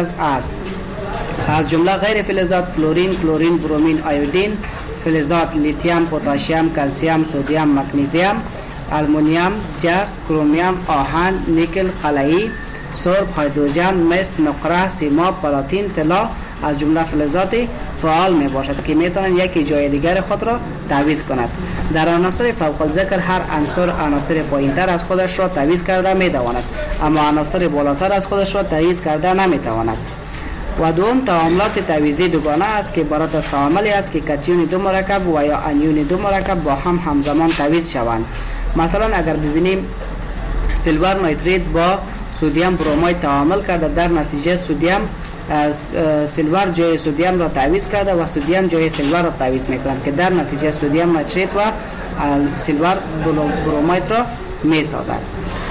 از جمله غیر فلزات فلورین، کلورین، برومین، آیودین، فلزات لیتیوم، پتاسیم، کلسیم، سدیم، مگنیزیم، آلومینیوم، جست، کرومیوم، آهن، نیکل، قلعی، سرب، هیدروژن، مس، نقره، سیماب، پلاتین، طلا از جمله فلزات فعال می باشد که می توانند یکی جای دیگر خود را تعویض کند. در عناصر فوق الذکر هر عنصر پایینتر از خودش را تعویض کرده می تواند، اما عناصر بالاتر از خودش را تعویض کرده نمی تواند. و دوم تعاملات تعویضی دوگانه است که عبارت از تعاملی است که کاتیون دو مرکب و یا انیون دو مرکب با هم همزمان تعویض شوند. مثلا اگر ببینیم سیلور نیتریت با سدیم برومید تعامل کرده، در نتیجه سیلور جای سدیم را تعویض کرده و سدیم جای سیلور را تعویض میکند که در نتیجه سدیم نیتریت و سیلور برومید را میسازد.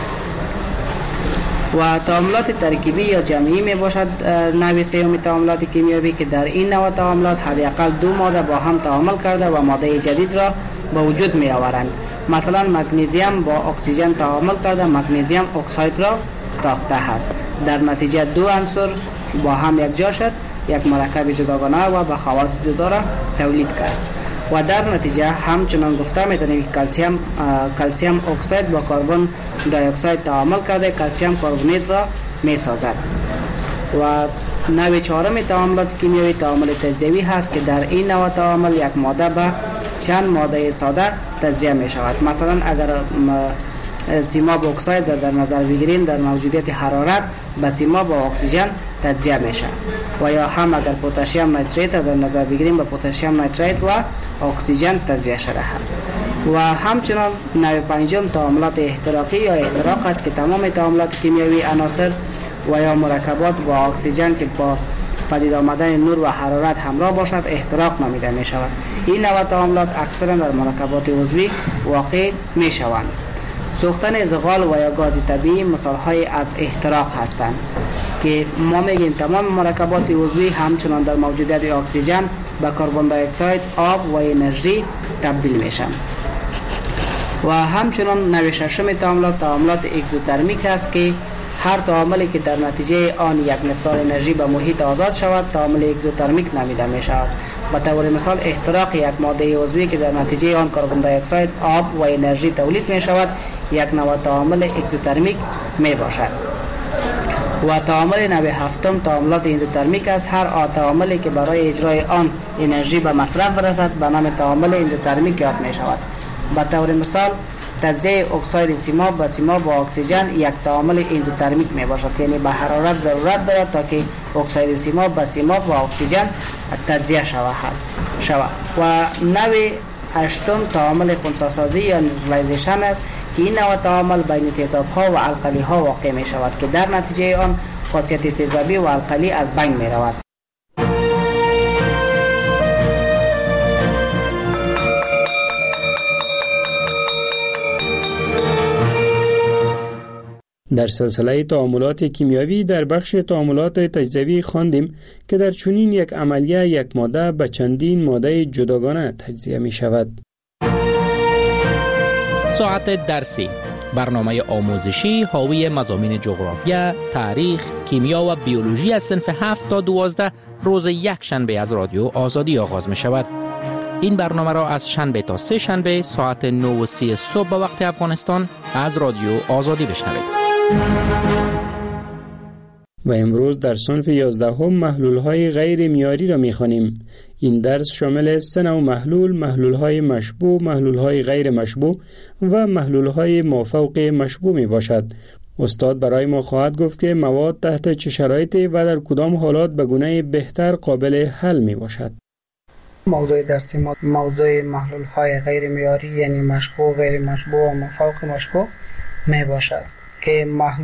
و تعاملات ترکیبی یا جمعی می باشد نوع سوم تعاملات کیمیاوی که در این نوع تعاملات حداقل دو ماده با هم تعامل کرده و ماده جدید را به وجود می آورند. مثلا مگنیزیم با اکسیژن تعامل کرده مگنیزیم اکساید را ساخته است. در نتیجه دو عنصر با هم یکجا شد، یک مرکب جداگانه و به خواص جدا را تولید کرد. و در نتیجه همچنان گفته میتونیم که کلسیم اکساید با کربن دی اکساید تعامل کرده کلسیم کربونیت را میسازد. و نوع چهارم تعاملات کیمیایی تعامل تجزیوی هست که در این نوع تعامل یک ماده به چند ماده ساده تجزیه می شود. مثلا اگر سیماب اکساید در نظر بگیریم در موجودیت حرارت به سیماب با اکسیژن تجزیه میشه. و یا هم اگر پتاسیم نیتریت در نظر بگیریم به پتاسیم نیتریت و اکسیژن تجزیه شده است. و همچنان نوع پنجم تعاملات احتراقی یا احتراق است که تمام تعاملات کیمیایی عناصر و یا مرکبات با اکسیژن که با پدید آمدن نور و حرارت همراه باشد احتراق نامیده می شود. این نوع تعاملات اکثرا در مرکبات عضوی واقع می شوند. سوختن زغال و یا گاز طبیعی مثال‌های از احتراق هستند که ما میگیم تمام مرکبات عضوی همچنان در موجودیت اکسیژن به کربن دی اکساید، آب و انرژی تبدیل میشن. و همچنان نوع ششم تعاملات اگزوترمیک است که هر تعاملی که در نتیجه آن یک مقدار انرژی به محیط آزاد شود تعامل اگزوترمیک نامیده می شود. به طور مثال احتراق یک ماده عضوی که در نتیجه آن کربن دی اکساید، آب و انرژی تولید می شود یک نوع تعامل اگزوترمیک می باشد. و تعامل نوع هفتم تعاملات اندوترمیک است. هر تعاملی که برای اجرای آن انرژی به مصرف رسد به نام تعامل اندوترمیک یاد می شود. به طور مثال تجزیه اکساید سیماب به سیماب و اکسیژن یک تعامل اندوترمیک می باشد، یعنی به حرارت ضرورت دارد تا که اکساید سیماب به سیماب و اکسیژن تجزیه شود. و نوع هشتم تعامل خنثی‌سازی یا نیوترالایزیشن است که این نوع تعامل بین تیزاب‌ها و القلی‌ها واقع می شود که در نتیجه آن خاصیت تیزابی و القلی از بین می رود. در سلسله تعاملات کیمیاوی در بخش تعاملات تجزیوی خواندیم که در چنین یک عملیه یک ماده به چندین ماده جداگانه تجزیه می شود. ساعت درسی، برنامه آموزشی حاوی مضامین جغرافیا، تاریخ، کیمیا و بیولوژی از صنف 7 تا 12 روز یک شنبه از رادیو آزادی آغاز می شود. این برنامه را از شنبه تا سه شنبه ساعت 9:30 صبح به وقت افغانستان از رادیو آزادی بشنوید. و امروز در صنف 11 محلول‌های غیر معیاری را می‌خوانیم. این درس شامل 3 نوع محلول‌های مشبوع، محلول‌های غیر مشبوع و محلول‌های مافوق مشبوع میباشد. استاد برای ما خواهد گفت که مواد تحت چه شرایطی و در کدام حالات به گونه بهتر قابل حل میباشد. موضوع درسی ما موضوع محلول‌های غیر معیاری یعنی مشبوع، غیر مشبوع و مافوق مشبوع میباشد. که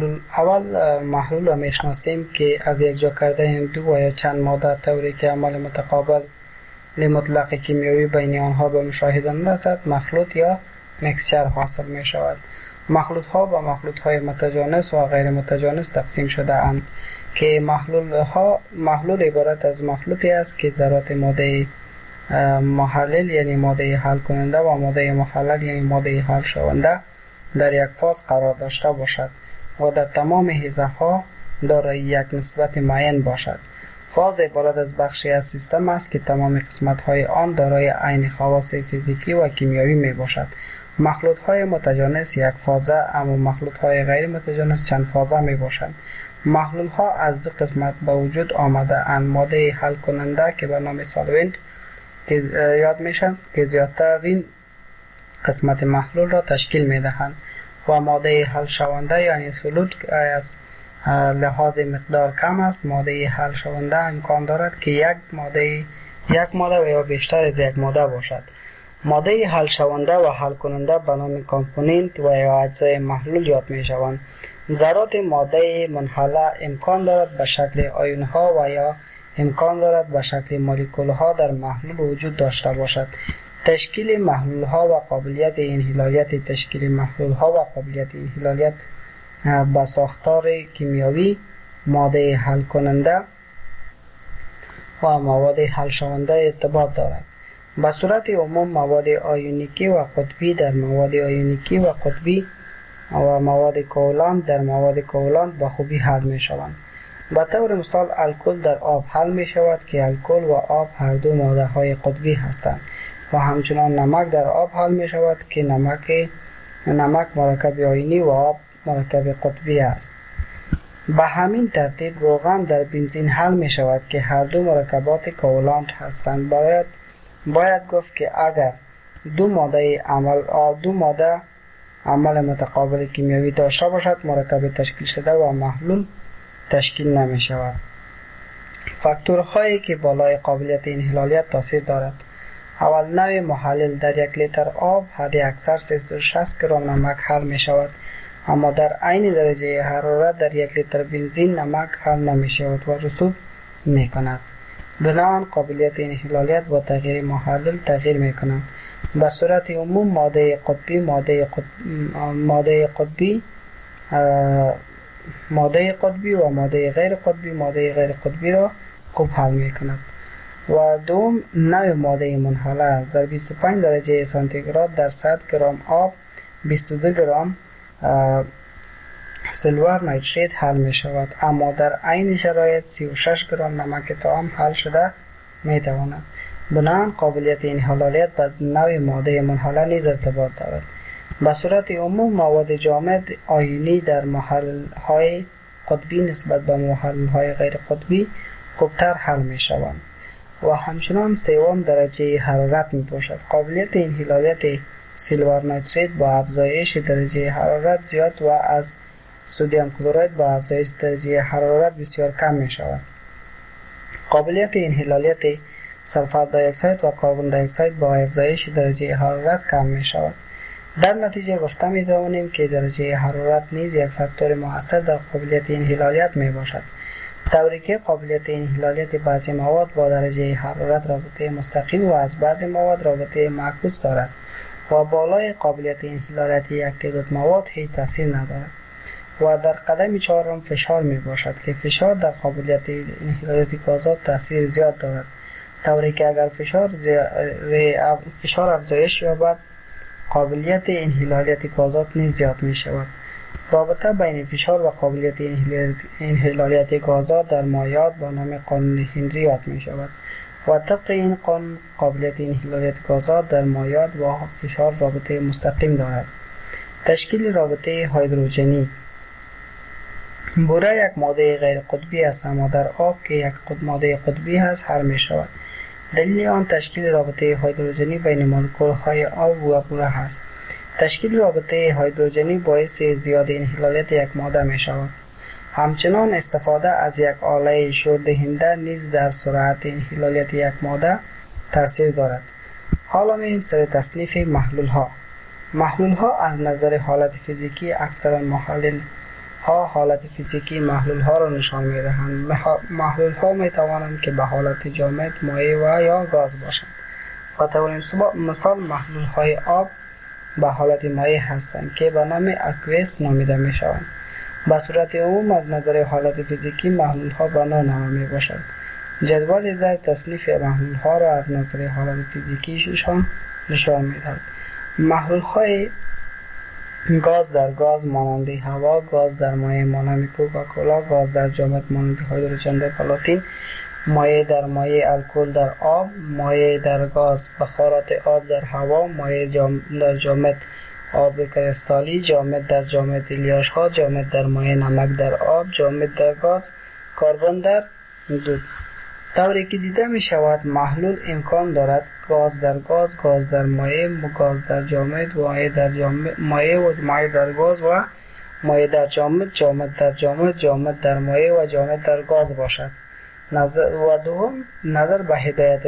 محلول را میشناسیم که از یک جا کردن دو و یا چند ماده طوری که عمل متقابل مطلق کیمیایی بین آنها به مشاهده نرسد مخلوط یا مکسچر حاصل می شود. مخلوط ها به مخلوط های متجانس و غیر متجانس تقسیم شده اند که محلول عبارت از مخلوطی است که ذرات ماده محلل یعنی ماده حل کننده و ماده محلل یعنی ماده حل شونده در یک فاز قرار داشته باشد و در تمام حیزه ها دارای یک نسبت معین باشد. فاز عبارت از بخشی از سیستم است که تمام قسمت های آن دارای عین خواص فیزیکی و کیمیایی می باشد. مخلوط های متجانس یک فازه اما مخلوط های غیر متجانس چند فازه می باشند. محلول ها از دو قسمت به وجود آمده اند: ماده حل کننده که به نام سالونت یاد میشن که زیادترین قسمت محلول را تشکیل میدهند و ماده حل شونده یعنی سولوت از لحاظ مقدار کم است. ماده حل شونده امکان دارد که یک ماده و یا بیشتر از یک ماده باشد. ماده حل شونده و حل کننده به نام کامپوننت و یا اجزای محلول یاد می شوند. ذرات ماده منحله امکان دارد به شکل آیون ها و یا امکان دارد به شکل مولکول ها در محلول وجود داشته باشد. تشکیل محلول ها و قابلیت انحلالیت تشکیل محلول ها و قابلیت انحلالیت به ساختار کیمیایی ماده حل کننده و مواد حل شونده ارتباط دارد. به صورت عموم مواد آیونیکی و قطبی در مواد آیونیکی و قطبی و مواد کوولانت در مواد کوولانت به خوبی حل می شوند. به طور مثال الکل در آب حل می شود که الکل و آب هر دو ماده های قطبی هستند و همچنان نمک در آب حل می شود که نمک مرکب آیونی و آب مرکب قطبی است. به همین ترتیب روغن در بنزین حل می شود که هر دو مرکبات کوولانت هستند. باید گفت که اگر دو ماده عمل متقابل کیمیایی داشته باشد مرکب تشکیل شده و محلول تشکیل نمی شود. فاکتورهایی که بالای قابلیت انحلالیت تاثیر دارد: اول، نوع محلل در 1 لیتر آب حد اکثر 360 گرم نمک حل می شود، اما در عین درجه حرارت در 1 لیتر بنزین نمک حل نمی شود و رسوب می کند. بنابراین قابلیت انحلالیت با تغییر محلل تغییر می کند. به صورت عموم ماده قطبی و ماده غیر قطبی را خوب حل می کند. و دوم نوع ماده منحله در 25 درجه سانتیگراد در 100 گرم آب 22 گرم سیلور نیتریت حل می شود، اما در عین شرایط 36 گرم نمک طعام حل شده می تواند. بنابراین قابلیت انحلالیت به نوع ماده منحله نیز ارتباط دارد. به صورت عموم مواد جامد آیونی در محل‌های قطبی نسبت به محل‌های غیر قطبی خوبتر حل می شوند و همچنان سوم درجه حرارت می باشد. قابلیت انحلالیت سیلور نیتریت با افزایش درجه حرارت زیاد و از سدیم کلراید با افزایش درجه حرارت بسیار کم می شود. قابلیت انحلالیت سلفر دی اکساید و کربن دی اکساید با افزایش درجه حرارت کم می شود. در نتیجه گفته می توانیم که درجه حرارت نیز یک فاکتور مؤثر در قابلیت انحلالیت می باشد، طوری که قابلیت انحلالیت بعضی مواد با درجه حرارت رابطه مستقیم و از بعضی مواد رابطه معکوس دارد و بالای قابلیت انحلالیت یک تعداد مواد هیچ تاثیر ندارد. و در قدم چهارم فشار می باشد که فشار در قابلیت انحلالیت گازات تاثیر زیاد دارد، طوری که اگر فشار افزایش یابد قابلیت انحلالیت گازات نیز زیاد می شود. رابطه بین فشار و قابلیت انحلالیت گازات در مایعات با نام قانون هنری یاد می شود و طبق این قانون قابلیت انحلالیت گازات در مایعات با فشار رابطه مستقیم دارد. تشکیل رابطه هیدروژنی: بوره یک ماده غیر قطبی است، اما در آب که یک ماده قطبی است حل می شود. دلیل آن تشکیل رابطه هیدروژنی بین مولکول‌های آب و بوره است. تشکیل رابطه هیدروژنی باعث ازدیاد انحلالیت یک ماده می شود. همچنان استفاده از یک آله شوردهنده نیز در سرعت انحلالیت یک ماده تاثیر دارد. حالا می‌ریم سر تصنیف محلول ها از نظر حالت فیزیکی اکثرا محلل ها حالت فیزیکی محلول ها را نشان می دهند. محلول ها می توانند که به حالت جامد، مایع و یا گاز باشند. به طور مثال محلول های آب به حالت مایع هستند که به نام اکویس نامیده می شوند. به صورت عموم از نظر حالت فیزیکی محلول ها به نوع می باشد. جدول زیر تصنیف محلول ها را از نظر حالت فیزیکیشان نشان می دهد. محلول های گاز در گاز مانند هوا، گاز در مایع مانند کوکاکولا، گاز در جامد مانند هیدروژن در پلاتین، مایع در مایع الکل در آب، مایع در گاز بخارات آب در هوا، مایع در جامد آب کریستالی، جامد در جامد الیاش ها، جامد در مایع نمک در آب، جامد در گاز، کربن در دود. طوری که دیده می شود محلول امکان دارد گاز در گاز، گاز در مایع، گاز در جامد، مایع در جامد، مایع و مایع در گاز و مایع در جامد، جامد در جامد، جامد در مایع و جامد در گاز باشد. دوم نظر به هدایت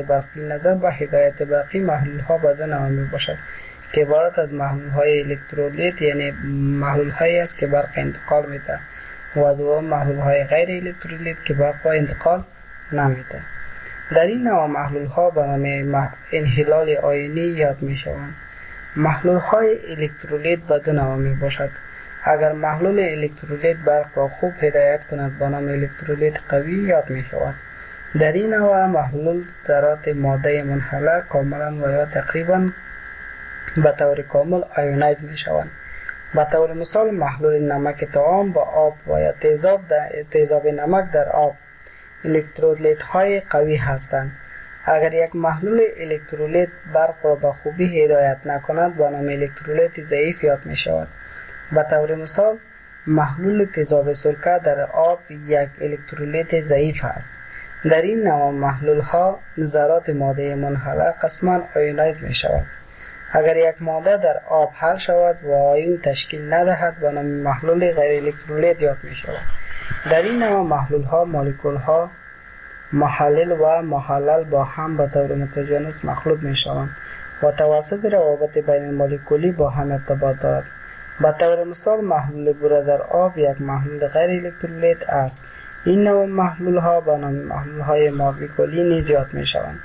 برقی محلول ها به دو نوع می باشد که عبارت از محلول های الکترولیت، یعنی محلول هایی است که برق انتقال می ده، و دوم محلول های غیر الکترولیت که برق را انتقال نمیده. در این نوع محلول ها به نام انحلال آیونی یاد می شوند. محلول های الکترولیت به دو نوع می باشد. اگر محلول الکترولیت برق را خوب هدایت کند به نام الکترولیت قوی یاد می شود. در این نوع محلول ذرات ماده منحله کاملا و یا تقریبا به طور کامل آیونایز می شوند. به طور مثال محلول نمک طعام با آب و یا تیزاب نمک در آب الکترولیت های قوی هستند. اگر یک محلول الکترولیت برق را به خوبی هدایت نکند به نام الکترولیت ضعیف یاد می شود. به طور مثال محلول تیزاب سرکه در آب یک الکترولیت ضعیف است. در این نوع محلول ها ذرات ماده منحله قسما آیونایز می شود. اگر یک ماده در آب حل شود و آیون تشکیل ندهد به نام محلول غیر الکترولیت یاد می شود. در این نوع محلول ها مولکول ها محلل و محلل با هم به طور متجانس مخلوط می شوند و توسط روابط بین مولکولی با هم ارتباط دارد. به طور مثال محلول بوره در آب یک محلول غیر الکترولیت است. این نوع محلول ها به نام محلول های مولکولی نیز یاد می شوند.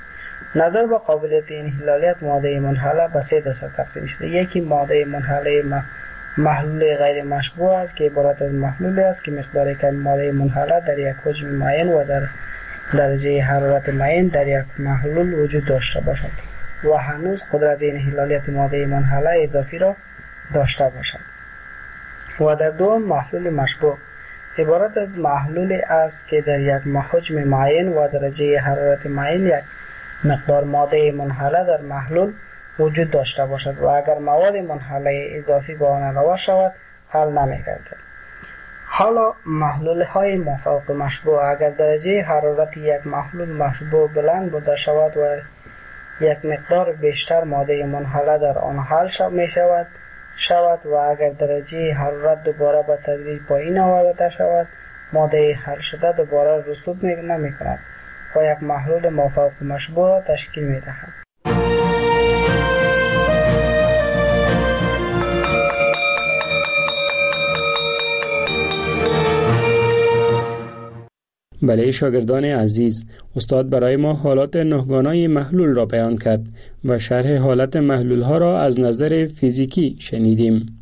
نظر به قابلیت انحلالیت ماده منحله به 3 دسته تقسیم شده. یکی ماده منحله محلول غیر مشبوع است که عبارت از محلولی است که مقدار کم ماده منحله در یک حجم معین و در درجه حرارت معین در یک محلول وجود داشته باشد و هنوز قدرت انحلالیت ماده منحله اضافی را داشته باشد. و در دوم محلول مشبوع عبارت از محلولی است که در یک حجم معین و درجه حرارت معین یک مقدار ماده منحله در محلول وجود داشته باشد و اگر مواد منحله اضافی به آن علاوه شود حل نمی‌گردد. حالا محلول های مافوق مشبوع اگر درجه حرارت یک محلول مشبوع بلند برده شود و یک مقدار بیشتر ماده منحله در آن حل شود و اگر درجه حرارت دوباره به تدریج پایین آورده شود ماده حل شده دوباره رسوب نمی کند و یک محلول مافوق مشبوع تشکیل می دهد. بله شاگردان عزیز، استاد برای ما حالات نهگانای محلول را بیان کرد و شرح حالت محلول ها را از نظر فیزیکی شنیدیم.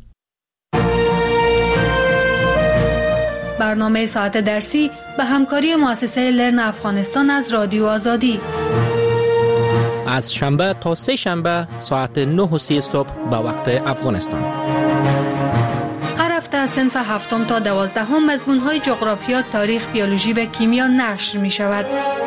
برنامه ساعت درسی به همکاری مؤسسه لرن افغانستان از رادیو آزادی از شنبه تا 3 شنبه ساعت 9:30 صبح به وقت افغانستان. هر هفته از صنف 7 تا 12 مضمون‌های جغرافیا، تاریخ، بیولوژی و کیمیا نشر می‌شود.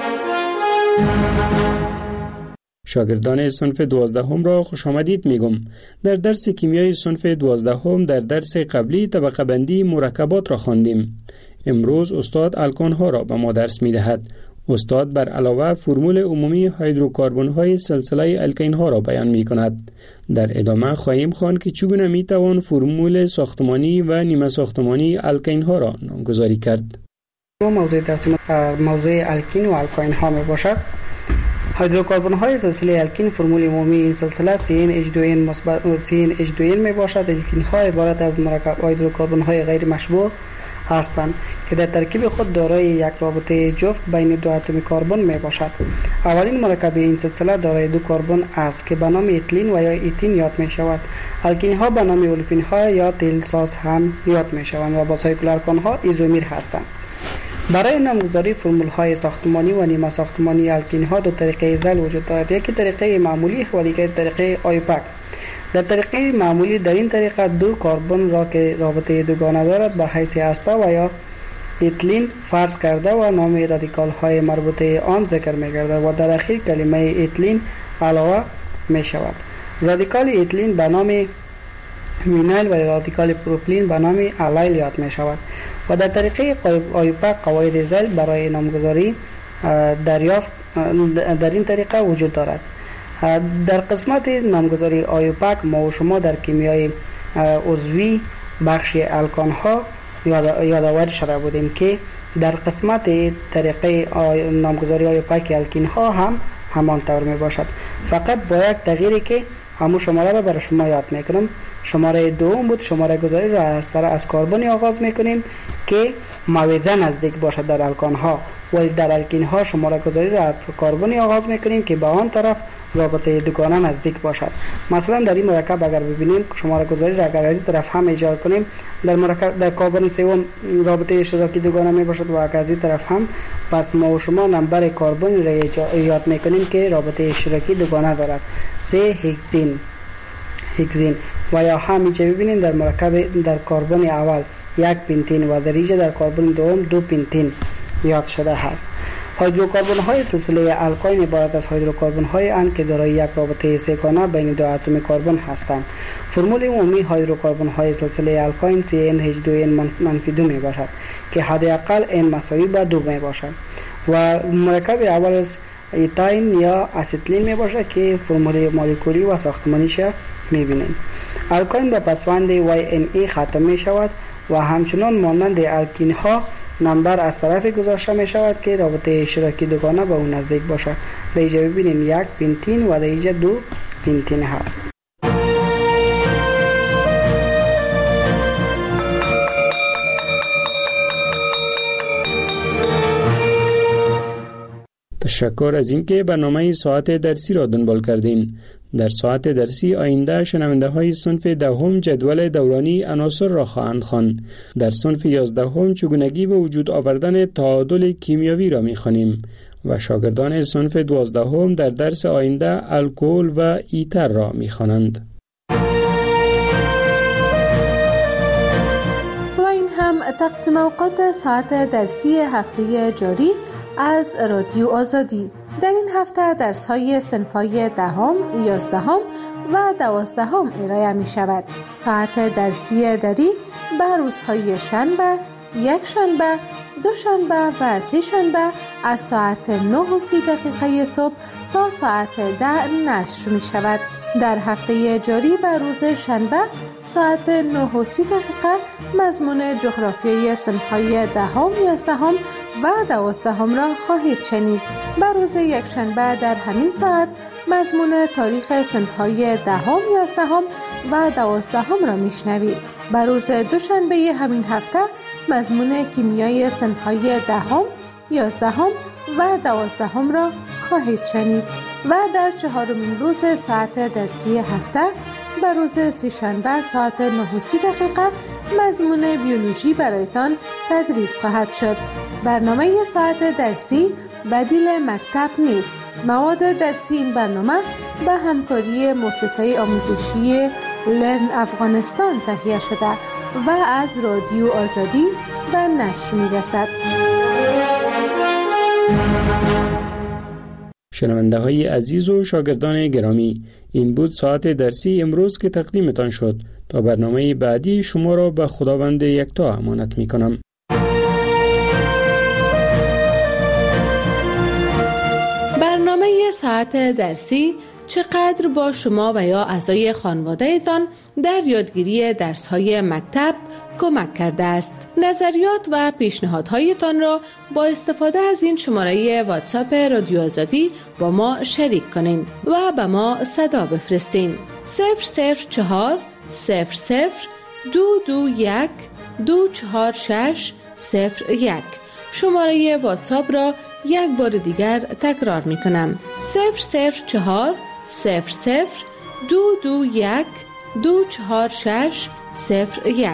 شاگردان صنف 12 را خوش آمدید میگم. در درس کیمیای صنف 12 در درس قبلی طبقه بندی مرکبات را خواندیم. امروز استاد الکان‌ها را به ما درس می‌دهد. استاد بر علاوه فرمول عمومی هیدروکربن‌های سلسله الکین‌ها را بیان می‌کند. در ادامه خواهیم خواند که چگونه می‌توان فرمول ساختمانی و نیمه ساختمانی الکین‌ها را نامگذاری کرد. موضوع درس موضوع الکین و الکین‌ها میباشد. هیدروکربن‌های سلسله الکین فرمول عمومی این سلسله CnH2n مثبت CnH2n میباشد. الکین‌ها عبارت از مرکب هیدروکربن‌های غیر مشبوع هستند که در ترکیب خود دارای یک رابطه جفت بین دو اتم کربن می باشد. اولین مرکب این سلسله دارای 2 کربن است که به نام اتیلین و یا ایتین یاد می شود. الکین ها به نام اولفین ها یا تیل ساز هم یاد می شوند و با سایکل الکان ها ایزومیر هستند. برای نامگذاری فرمول های ساختمانی و نیمه ساختمانی الکین ها 2 طریقه زل وجود دارد. یکی طریقه معمولی و دیگر طریقه آیوپک. در طریقه معمولی در این طریقه 2 کربن را که رابطه دوگانه دارد به حیث هسته و یا اتیلین فرض کرده و نام رادیکال های مربوطه آن ذکر می گردد و در اخیر کلمه اتیلین علاوه می شود. رادیکال اتیلین به نام وینایل و رادیکال پروپیلین به نام الیل یاد می شود و در طریقه آیوپک قواعد زل برای نامگذاری دریافت در این طریقه وجود دارد. در قسمت نامگذاری آیوپک ما و شما در کیمیای عضوی بخش الکان ها یادآور شده بودیم که در قسمت طریقه نامگذاری آیوپک الکین ها هم همان طور می باشد. فقط با یک تغییری که همون شماره را برای شما یاد میکنم. شماره دوم بود. شماره گذاری را از کربنی آغاز میکنیم که موازه نزدیک باشد در الکان ها، ولی در الکین ها شماره گذاری را از کربنی آغاز میکنیم که به آن طرف رابطه دوگانه نزدیک باشد. مثلا در این مرکب اگر ببینیم شماره گذاری را اگر از این طرف هم ایجاد کنیم در کربن سوم رابطه اشتراکی دوگانه می باشد و اگر از این طرف هم، پس ما و شما نمبر کربن را ایجاد میکنیم که رابطه اشتراکی دوگانه دارد. 3 هگزین و یا همیشه ببینیم در مرکب در کربن اول 1 پنتین و در اینجا در کربن دوم 2 پنتین یاد شده است. هیدروکربن های سلسله الکین عبارت از هیدروکربن های اند که دارای یک رابطه سه‌گانه بین 2 اتم کربن هستند. فرمول عمومی هیدروکربن های سلسله الکین CnH2n-2 می باشد که حداقل n مساوی به 2 می باشد و مرکب اول از ایتاین یا اسیتیلین می باشد که فرمول مولکولی و ساختمانیش می بینیم. الکین به پسوند YNE ختم می شود و همچنان مانند الکین ها نمبر از طرف گذاشته می شود که رابطه اشتراکی دوگانه به اون نزدیک باشد. در اینجا ببینید 1 پنتین و در اینجا 2 پنتین هست. تشکر از اینکه برنامه ساعت درسی را دنبال کردین. در ساعت درسی آینده شنونده های صنف دهم جدول دورانی عناصر را خواهند خواند. در صنف 11 چگونگی به وجود آوردن تعادل کیمیایی را می‌خوانیم و شاگردان صنف 12 در درس آینده الکل و ایتر را می‌خوانند. و این هم تقسیم اوقات ساعت درسی هفته جاری از رادیو آزادی. در این هفته درس‌های صنف‌های 10، 11 و 12 ارائه می‌شود. ساعت درسی دری به روزهای شنبه، یک شنبه، دو شنبه و سه شنبه از ساعت 9:30 صبح تا ساعت 10 نشر می‌شود. در هفته جاری به روز شنبه ساعت 9:30 مضمون جغرافیایی صنف‌های 10، 11 و 12 را خواهید شنید. به روز یک شنبه در همین ساعت مضمون تاریخ صنف‌های 10، 11 و 12 را میشنوید. به روز دوشنبه همین هفته مضمون کیمیای صنف‌های 10، 11 و 12 را خواهید شنید. و در 4مین روز ساعت درسی هفته به روز سه‌شنبه ساعت 9:30 مضمون بیولوژی برایتان تدریس خواهد شد. برنامه ساعت درسی بدیل مکتب نیست. مواد درسی این برنامه به همکاری مؤسسه آموزشی لرن افغانستان تهیه شده و از رادیو آزادی به نشر می‌رسد. شنونده های عزیز و شاگردان گرامی، این بود ساعت درسی امروز که تقدیمتان شد. تا برنامه بعدی شما را به خداوند یکتا امانت می کنم. برنامه ساعت درسی چقدر با شما و یا اعضای خانواده‌تان در یادگیری درس‌های مکتب کمک کرده است. نظریات و پیشنهادهایتان را با استفاده از این شماره واتساپ رادیو آزادی با ما شریک کنین و به ما صدا بفرستین. 004 00 221 246 01. شماره واتساپ را یک بار دیگر تکرار می کنم. 004 00 221 246 01.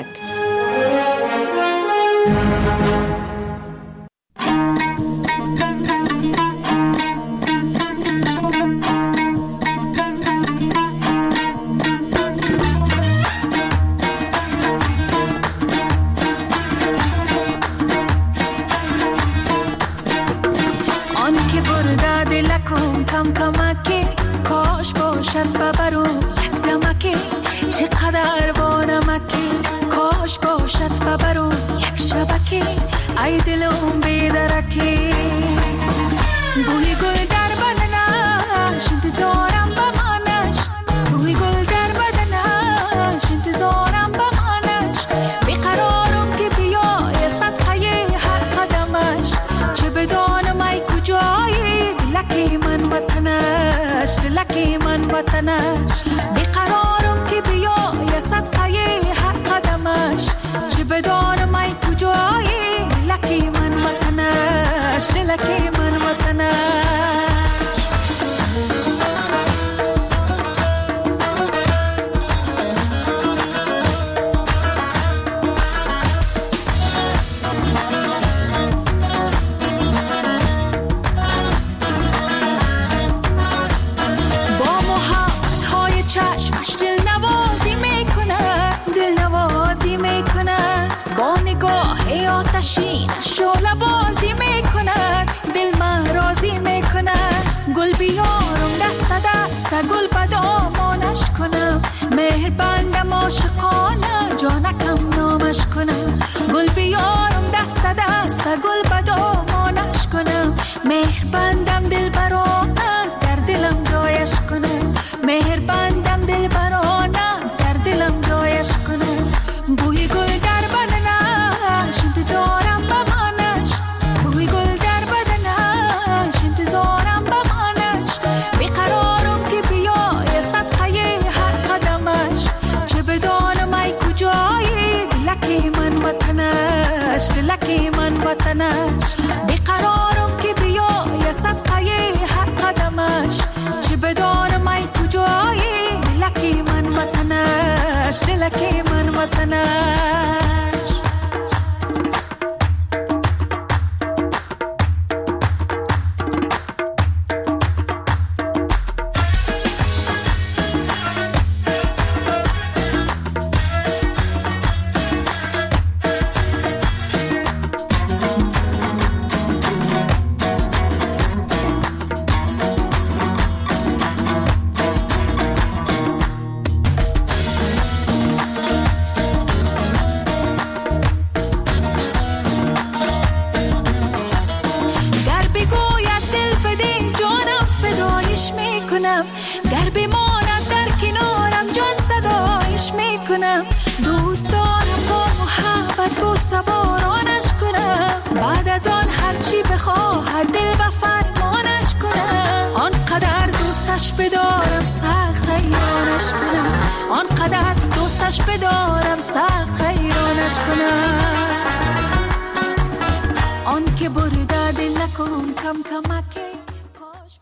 کم کمکی کاش باشد ببرو یک دمکی چقدر با نمکی کاش باشد ببرو یک شبکی ای دلم بیدرکی بوی گل در بدنش انتظارم بمانش بوی گل در بدنش انتظارم بمانش بیقرارم که بیای صدقه هر قدمش چه بدانم ای کجایی دلکی من وطنش دلکی من وطنش بیقرارم که بیای صدقه هر قدمش چه بدانم ای کجایی دلکی من وطنش دلکی من وطنش شعله بازی میکند دل من راضی میکند گل بیارم دست دست گل بدامانش کنم مهر بندم عاشقانه جانکم نامش کنم گل بیارم دست دست گل بدامانش کنم مهر بندم دل برانه در دلم جایش کنم مهر بندم دل برانه در دلم جایش کنم بوی گل در بدنش انتظارم بمانش بوی گل در بدنش انتظارم بمانش بیقرارم که بیای صدقه هر قدمش چه بدانم ای کجایی دلکی من وطنش دلکی من وطنش بیقرارم که بیای صدقه بوسه بارانش کنم، بعد از آن هرچی بخواهد دل به فرمانش کنم. آنقدر دوستش بدارم سخت حیرانش کنم، آنقدر دوستش بدارم سخت حیرانش کنم. آن که برده دل نکن کم کمک